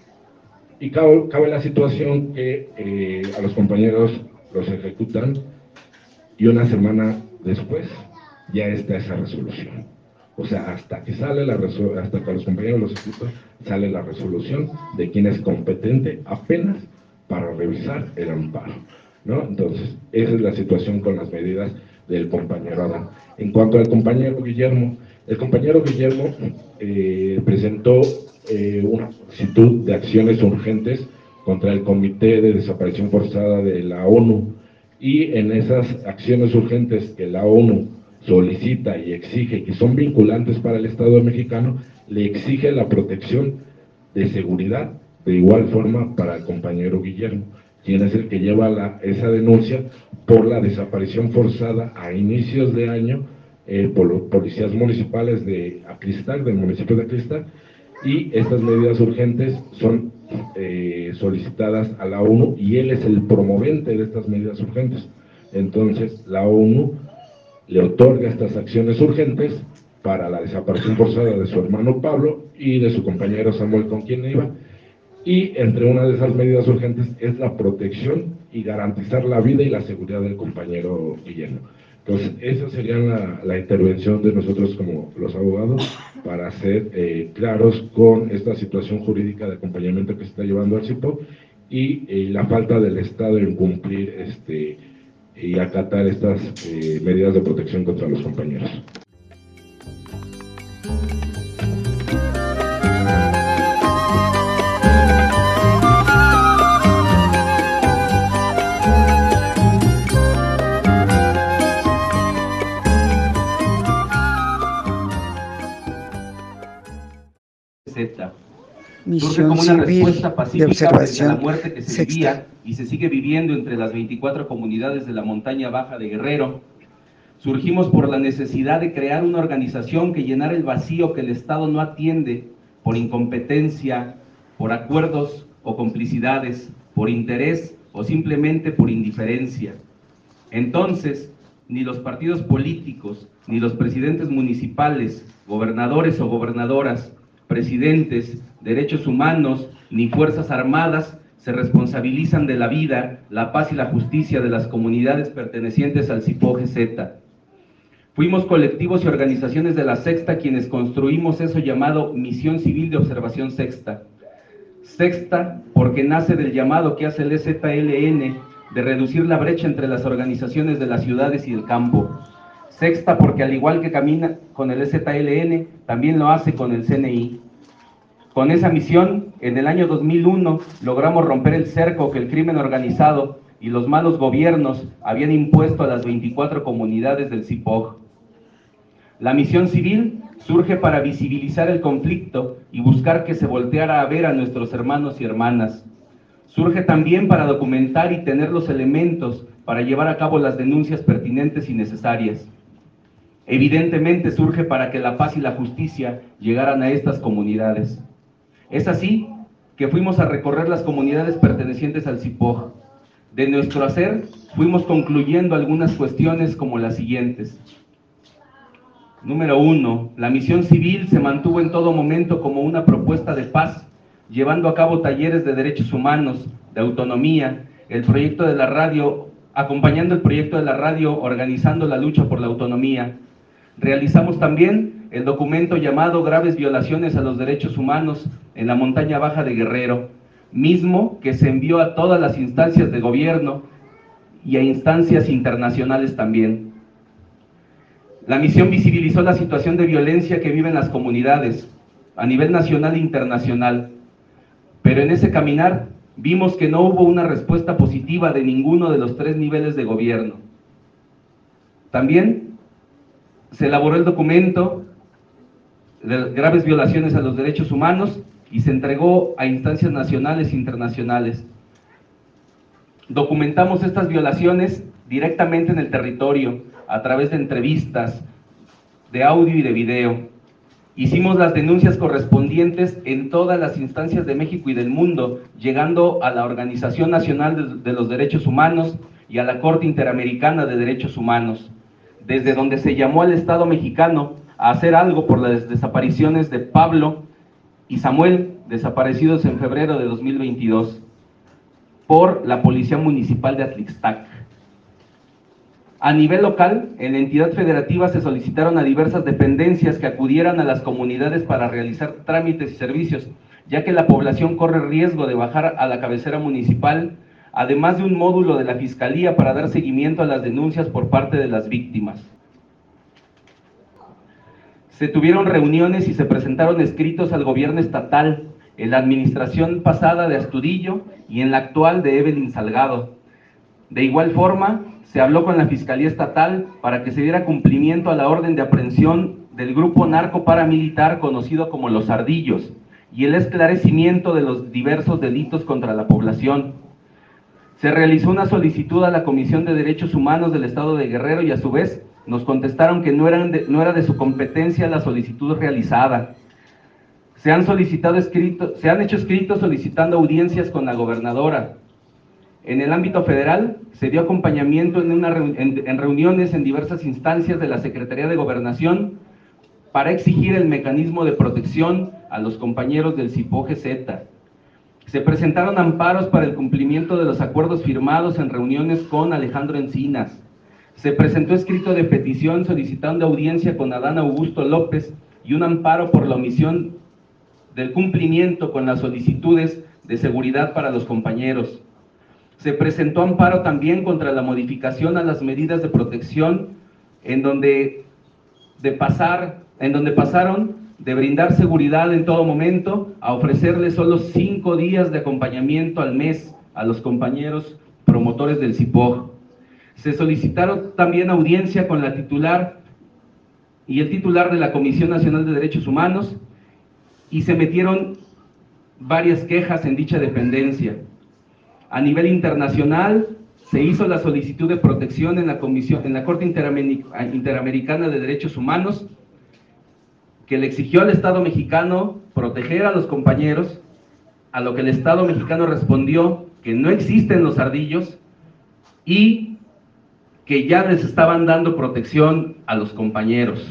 y cabe, cabe la situación que eh, a los compañeros los ejecutan y una semana después ya está esa resolución. O sea, hasta que sale la resolución, hasta que a los compañeros los ejecutan, sale la resolución de quién es competente apenas para revisar el amparo, ¿no? Entonces, esa es la situación con las medidas del compañero Adán. En cuanto al compañero Guillermo, el compañero Guillermo eh, presentó eh, una solicitud de acciones urgentes contra el Comité de Desaparición Forzada de la ONU, y en esas acciones urgentes que la ONU solicita y exige, que son vinculantes para el Estado mexicano, le exige la protección de seguridad de igual forma para el compañero Guillermo, quien es el que lleva la, esa denuncia por la desaparición forzada a inicios de año eh, por los policías municipales de Acristac, del municipio de Acristac, y estas medidas urgentes son eh, solicitadas a la ONU y él es el promovente de estas medidas urgentes. Entonces la ONU le otorga estas acciones urgentes para la desaparición forzada de su hermano Pablo y de su compañero Samuel, con quien iba, y entre una de esas medidas urgentes es la protección y garantizar la vida y la seguridad del compañero Guillermo. Entonces, esa sería la, la intervención de nosotros como los abogados para ser eh, claros con esta situación jurídica de acompañamiento que se está llevando al C I P O y eh, la falta del Estado en cumplir este, y acatar estas eh, medidas de protección contra los compañeros. Surge como una respuesta pacífica frente a la muerte que se vivía y se sigue viviendo entre las veinticuatro comunidades de la montaña baja de Guerrero. Surgimos por la necesidad de crear una organización que llenara el vacío que el Estado no atiende por incompetencia, por acuerdos o complicidades, por interés o simplemente por indiferencia. Entonces, ni los partidos políticos, ni los presidentes municipales, gobernadores o gobernadoras, presidentes, derechos humanos, ni fuerzas armadas se responsabilizan de la vida, la paz y la justicia de las comunidades pertenecientes al C I P O G Z. Fuimos colectivos y organizaciones de la Sexta quienes construimos eso llamado Misión Civil de Observación Sexta. Sexta porque nace del llamado que hace el E Z L N de reducir la brecha entre las organizaciones de las ciudades y el campo. Sexta porque al igual que camina con el E Z L N, también lo hace con el C N I. Con esa misión, en el año dos mil uno, logramos romper el cerco que el crimen organizado y los malos gobiernos habían impuesto a las veinticuatro comunidades del C I P O G. La misión civil surge para visibilizar el conflicto y buscar que se volteara a ver a nuestros hermanos y hermanas. Surge también para documentar y tener los elementos para llevar a cabo las denuncias pertinentes y necesarias. Evidentemente surge para que la paz y la justicia llegaran a estas comunidades. Es así que fuimos a recorrer las comunidades pertenecientes al C I P O G. De nuestro hacer, fuimos concluyendo algunas cuestiones como las siguientes. Número uno, la misión civil se mantuvo en todo momento como una propuesta de paz, llevando a cabo talleres de derechos humanos, de autonomía, el proyecto de la radio, acompañando el proyecto de la radio, organizando la lucha por la autonomía. Realizamos también el documento llamado Graves Violaciones a los Derechos Humanos en la montaña baja de Guerrero, mismo que se envió a todas las instancias de gobierno y a instancias internacionales también. La misión visibilizó la situación de violencia que viven las comunidades a nivel nacional e internacional, pero en ese caminar vimos que no hubo una respuesta positiva de ninguno de los tres niveles de gobierno. También se elaboró el documento de graves violaciones a los derechos humanos y se entregó a instancias nacionales e internacionales. Documentamos estas violaciones directamente en el territorio, a través de entrevistas, de audio y de video. Hicimos las denuncias correspondientes en todas las instancias de México y del mundo, llegando a la Organización Nacional de, de los Derechos Humanos y a la Corte Interamericana de Derechos Humanos, desde donde se llamó al Estado mexicano a hacer algo por las desapariciones de Pablo y Samuel, desaparecidos en febrero de dos mil veintidós, por la Policía Municipal de Atlixtac. A nivel local, en la entidad federativa se solicitaron a diversas dependencias que acudieran a las comunidades para realizar trámites y servicios, ya que la población corre riesgo de bajar a la cabecera municipal, además de un módulo de la Fiscalía para dar seguimiento a las denuncias por parte de las víctimas. Se tuvieron reuniones y se presentaron escritos al gobierno estatal, en la administración pasada de Astudillo y en la actual de Evelyn Salgado. De igual forma, se habló con la Fiscalía Estatal para que se diera cumplimiento a la orden de aprehensión del grupo narco paramilitar conocido como Los Ardillos y el esclarecimiento de los diversos delitos contra la población. Se realizó una solicitud a la Comisión de Derechos Humanos del Estado de Guerrero y a su vez nos contestaron que no, eran de, no era de su competencia la solicitud realizada. Se han, solicitado escrito, se han hecho escritos solicitando audiencias con la gobernadora. En el ámbito federal, se dio acompañamiento en, una, en, en reuniones en diversas instancias de la Secretaría de Gobernación para exigir el mecanismo de protección a los compañeros del CIPOG-Z. Se presentaron amparos para el cumplimiento de los acuerdos firmados en reuniones con Alejandro Encinas. Se presentó escrito de petición solicitando audiencia con Adán Augusto López y un amparo por la omisión del cumplimiento con las solicitudes de seguridad para los compañeros. Se presentó amparo también contra la modificación a las medidas de protección en donde, de pasar, en donde pasaron de brindar seguridad en todo momento a ofrecerles solo cinco días de acompañamiento al mes a los compañeros promotores del CIPOG. Se solicitaron también audiencia con la titular y el titular de la Comisión Nacional de Derechos Humanos y se metieron varias quejas en dicha dependencia. A nivel internacional, se hizo la solicitud de protección en la, comisión, en la Corte Interamericana de Derechos Humanos, que le exigió al Estado mexicano proteger a los compañeros, a lo que el Estado mexicano respondió que no existen los ardillos y que ya les estaban dando protección a los compañeros.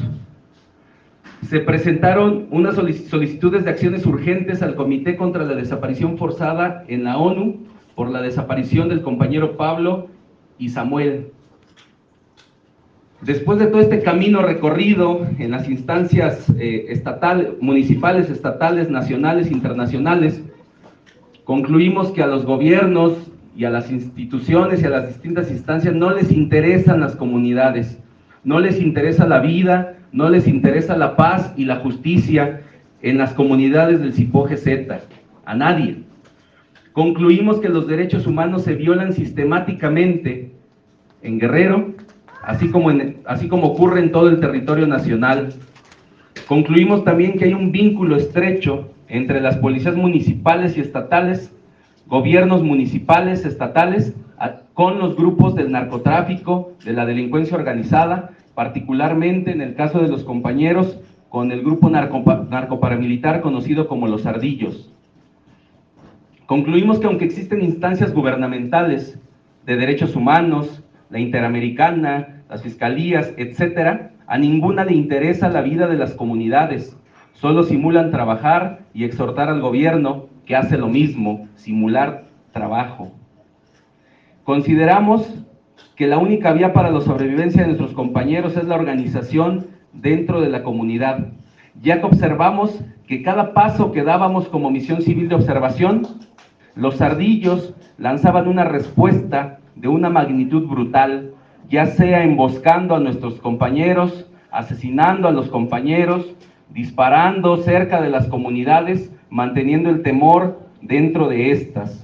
Se presentaron unas solicitudes de acciones urgentes al Comité contra la Desaparición Forzada en la ONU por la desaparición del compañero Pablo y Samuel. Después de todo este camino recorrido en las instancias eh, estatal, municipales, estatales, nacionales, internacionales, concluimos que a los gobiernos y a las instituciones y a las distintas instancias no les interesan las comunidades, no les interesa la vida, no les interesa la paz y la justicia en las comunidades del CIPOG-Z, a nadie. Concluimos que los derechos humanos se violan sistemáticamente en Guerrero, así como, en, así como ocurre en todo el territorio nacional. Concluimos también que hay un vínculo estrecho entre las policías municipales y estatales, gobiernos municipales, estatales, a, con los grupos del narcotráfico, de la delincuencia organizada, particularmente en el caso de los compañeros con el grupo narco, narcoparamilitar conocido como Los Ardillos. Concluimos que aunque existen instancias gubernamentales de derechos humanos, la Interamericana, las fiscalías, etcétera, a ninguna le interesa la vida de las comunidades, solo simulan trabajar y exhortar al gobierno que hace lo mismo, simular trabajo. Consideramos que la única vía para la sobrevivencia de nuestros compañeros es la organización dentro de la comunidad, ya que observamos que cada paso que dábamos como misión civil de observación, los ardillos lanzaban una respuesta de una magnitud brutal, ya sea emboscando a nuestros compañeros, asesinando a los compañeros, disparando cerca de las comunidades, manteniendo el temor dentro de estas.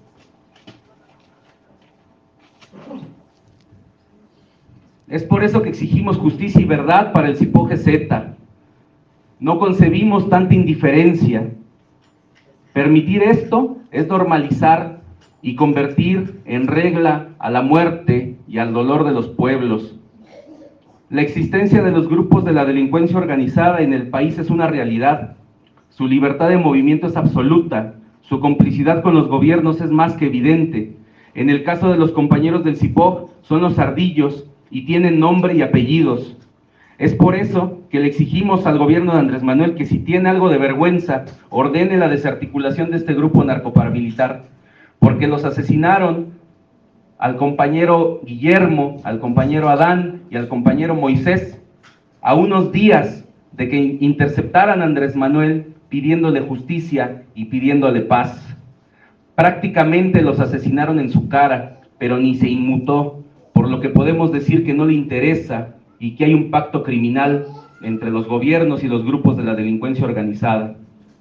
Es por eso que exigimos justicia y verdad para el Cipó-G Z. No concebimos tanta indiferencia. Permitir esto es normalizar y convertir en regla a la muerte y al dolor de los pueblos. La existencia de los grupos de la delincuencia organizada en el país es una realidad. Su libertad de movimiento es absoluta. Su complicidad con los gobiernos es más que evidente. En el caso de los compañeros del Cipó, son los ardillos y tienen nombre y apellidos. Es por eso que le exigimos al gobierno de Andrés Manuel que si tiene algo de vergüenza, ordene la desarticulación de este grupo narcoparamilitar, porque los asesinaron al compañero Guillermo, al compañero Adán y al compañero Moisés, a unos días de que interceptaran a Andrés Manuel pidiéndole justicia y pidiéndole paz. Prácticamente los asesinaron en su cara, pero ni se inmutó, por lo que podemos decir que no le interesa y que hay un pacto criminal entre los gobiernos y los grupos de la delincuencia organizada.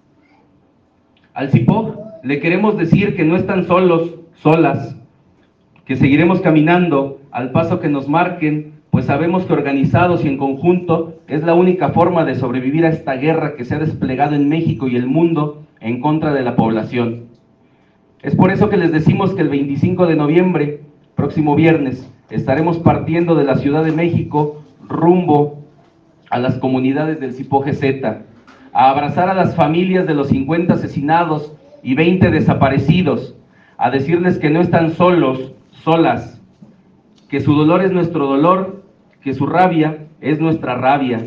Al Cipó le queremos decir que no están solos, solas, que seguiremos caminando al paso que nos marquen, pues sabemos que organizados y en conjunto es la única forma de sobrevivir a esta guerra que se ha desplegado en México y el mundo en contra de la población. Es por eso que les decimos que el veinticinco de noviembre, próximo viernes, estaremos partiendo de la Ciudad de México rumbo a las comunidades del Cipó-G Z, a abrazar a las familias de los cincuenta asesinados y veinte desaparecidos, a decirles que no están solos, solas, que su dolor es nuestro dolor, que su rabia es nuestra rabia.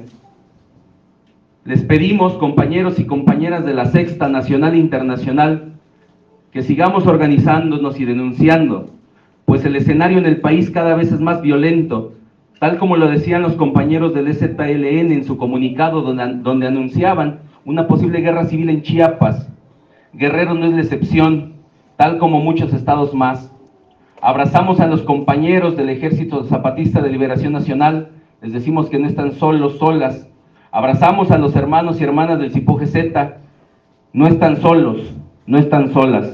Les pedimos, compañeros y compañeras de la Sexta Nacional e Internacional, que sigamos organizándonos y denunciando, pues el escenario en el país cada vez es más violento, tal como lo decían los compañeros del E Z L N en su comunicado donde, donde anunciaban una posible guerra civil en Chiapas. Guerrero no es la excepción, tal como muchos estados más. Abrazamos a los compañeros del Ejército Zapatista de Liberación Nacional, les decimos que no están solos, solas. Abrazamos a los hermanos y hermanas del Cipó-G Z, no están solos, no están solas.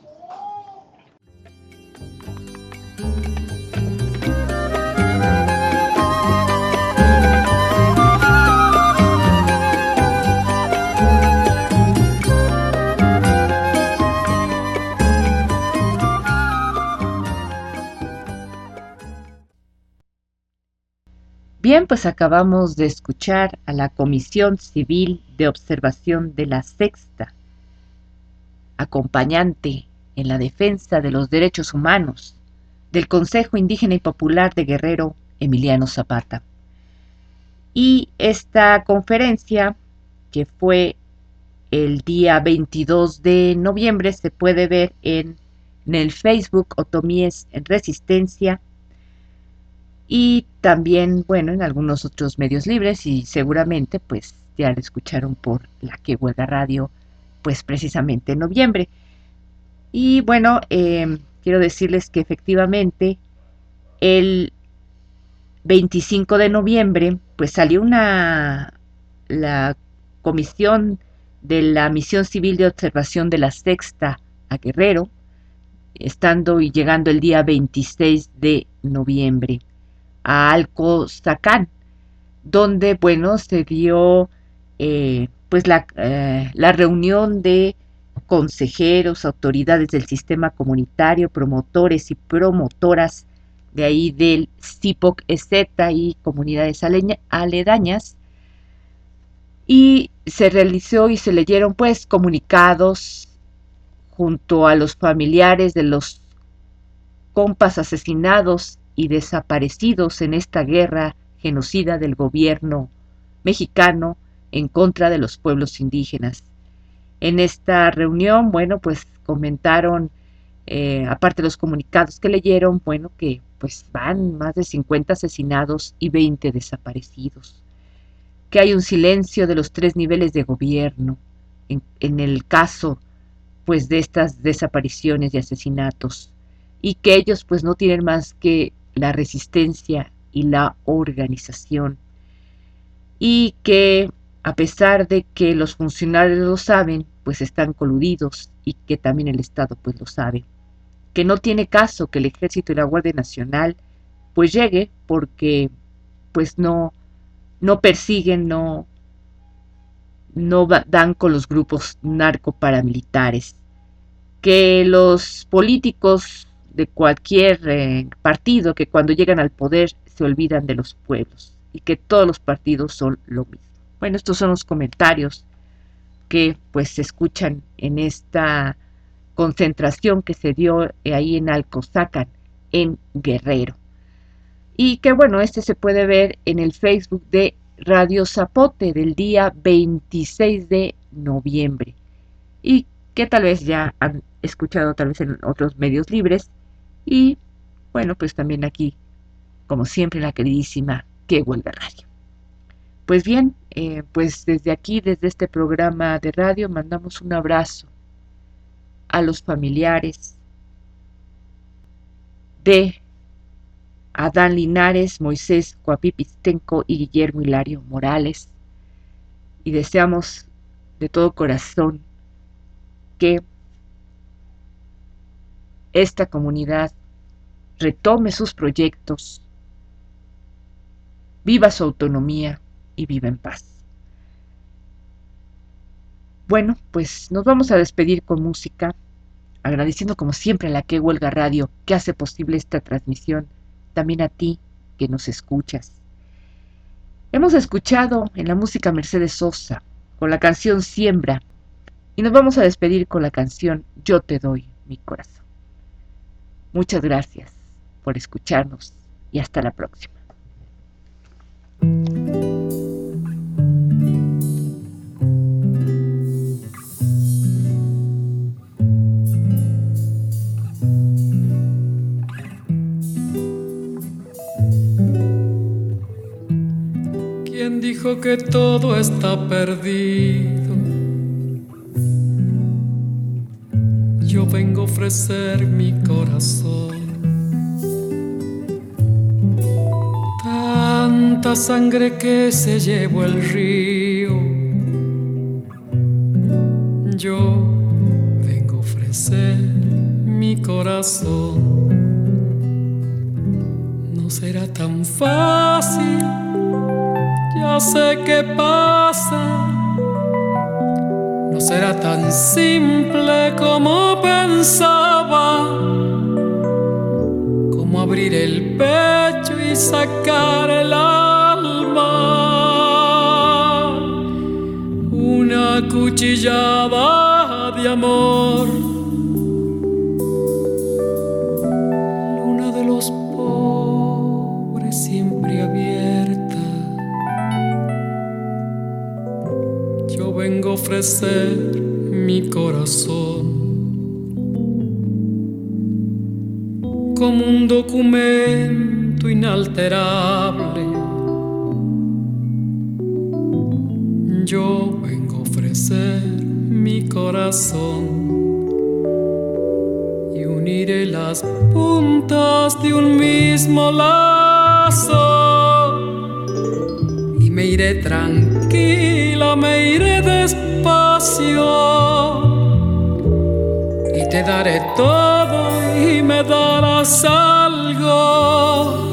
Bien, pues acabamos de escuchar a la Comisión Civil de Observación de la Sexta, acompañante en la defensa de los derechos humanos del Consejo Indígena y Popular de Guerrero, Emiliano Zapata. Y esta conferencia, que fue el día veintidós de noviembre, se puede ver en, en el Facebook Otomíes en Resistencia, y también, bueno, en algunos otros medios libres, y seguramente pues ya lo escucharon por La Que Huelga Radio, pues precisamente en noviembre. Y bueno, eh, quiero decirles que efectivamente el veinticinco de noviembre pues salió una la comisión de la Misión Civil de Observación de la Sexta a Guerrero, estando y llegando el día veintiséis de noviembre a Alcozacán, donde, bueno, se dio eh, pues la, eh, la reunión de consejeros, autoridades del sistema comunitario, promotores y promotoras de ahí del Cipó-G Z y comunidades aledañas, y se realizó y se leyeron pues comunicados junto a los familiares de los compas asesinados y desaparecidos en esta guerra genocida del gobierno mexicano en contra de los pueblos indígenas. En esta reunión, bueno, pues comentaron, eh, aparte de los comunicados que leyeron, bueno, que pues van más de cincuenta asesinados y veinte desaparecidos, que hay un silencio de los tres niveles de gobierno en, en el caso pues de estas desapariciones y asesinatos, y que ellos pues no tienen más que la resistencia y la organización, y que a pesar de que los funcionarios lo saben, pues están coludidos, y que también el Estado pues lo sabe, que no tiene caso que el Ejército y la Guardia Nacional pues llegue, porque pues no, no persiguen, no, no dan con los grupos narcoparamilitares, que los políticos de cualquier eh, partido, que cuando llegan al poder se olvidan de los pueblos, y que todos los partidos son lo mismo. Bueno, estos son los comentarios que pues se escuchan en esta concentración que se dio ahí en Alcozácan, en Guerrero. Y que bueno, este se puede ver en el Facebook de Radio Zapote del día veintiséis de noviembre, y que tal vez ya han escuchado tal vez en otros medios libres, y bueno, pues también aquí, como siempre, la queridísima Que Huelga Radio. Pues bien, eh, pues desde aquí, desde este programa de radio, mandamos un abrazo a los familiares de Adán Linares, Moisés Coapipistenco y Guillermo Hilario Morales, y deseamos de todo corazón que esta comunidad retome sus proyectos, viva su autonomía y viva en paz. Bueno, pues nos vamos a despedir con música, agradeciendo como siempre a la Que Huelga Radio que hace posible esta transmisión, también a ti que nos escuchas. Hemos escuchado en la música Mercedes Sosa con la canción Siembra, y nos vamos a despedir con la canción Yo te doy mi corazón. Muchas gracias por escucharnos y hasta la próxima. ¿Quién dijo que todo está perdido? Yo vengo a ofrecer mi corazón. Tanta sangre que se llevó el río. Yo vengo a ofrecer mi corazón. No será tan fácil, ya sé qué pasa. No será tan simple como pensaba, como abrir el pecho y sacar el alma. Una cuchillada de amor, luna de los pobres siempre abierta. Yo vengo a ofrecer mi corazón como un documento inalterable. Yo vengo a ofrecer mi corazón y uniré las puntas de un mismo lazo, y me iré tranquila, me iré despacio, y te daré todo y me darás algo,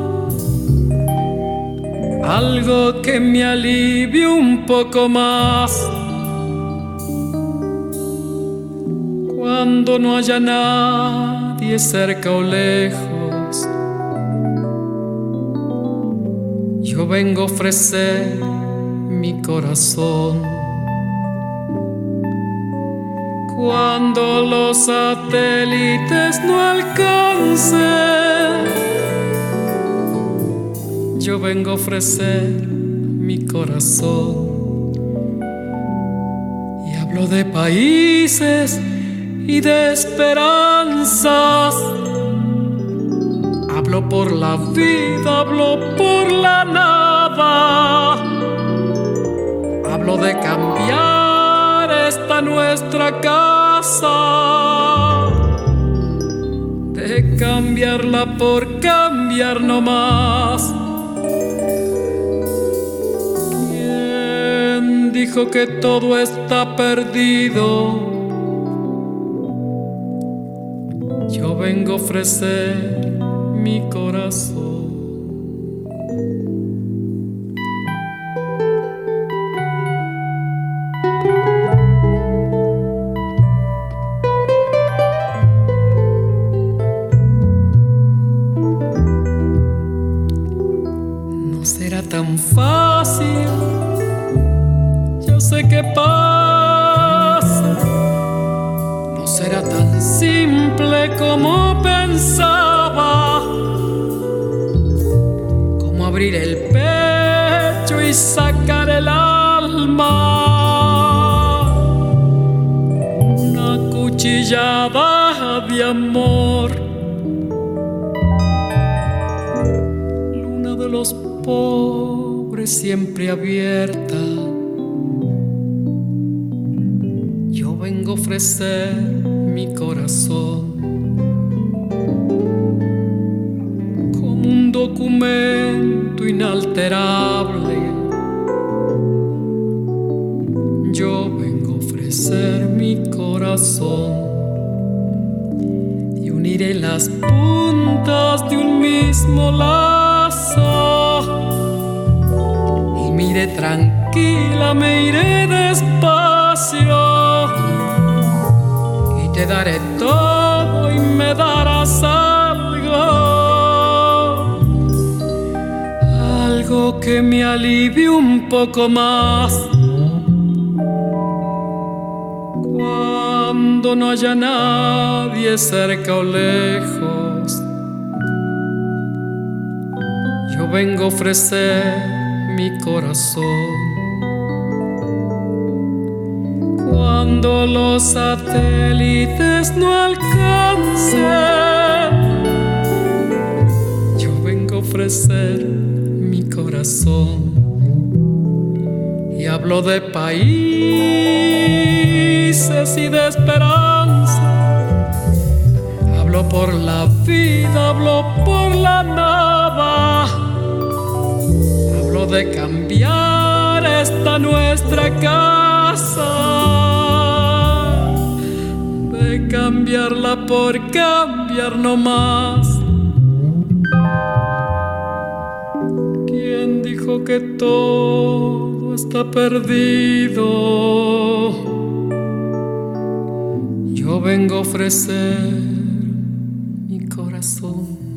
algo que me alivie un poco más cuando no haya nadie cerca o lejos. Yo vengo a ofrecer mi corazón cuando los satélites no alcancen. Yo vengo a ofrecer mi corazón y hablo de países y de esperanzas. Hablo por la vida, hablo por la nada. Hablo de cambiar esta nuestra casa, de cambiarla por cambiar nomás. ¿Quién dijo que todo está perdido? Yo vengo a ofrecer mi corazón. Tan fácil, yo sé que pasa, no será tan simple como pensaba, como abrir el pecho y sacar el alma, una cuchillada de amor, luna de los pobres siempre abierta. Yo vengo a ofrecer mi corazón como un documento inalterable. Yo vengo a ofrecer mi corazón y uniré las puntas de un mismo lazo. Me iré tranquila, me iré despacio y te daré todo y me darás algo, algo que me alivie un poco más. Cuando no haya nadie cerca o lejos, yo vengo a ofrecer mi corazón. Cuando los satélites no alcancen, yo vengo a ofrecer mi corazón. Y hablo de países y de esperanza, hablo por la vida, hablo por la nada, de cambiar esta nuestra casa, de cambiarla por cambiar nomás. ¿Quién dijo que todo está perdido? Yo vengo a ofrecer mi corazón.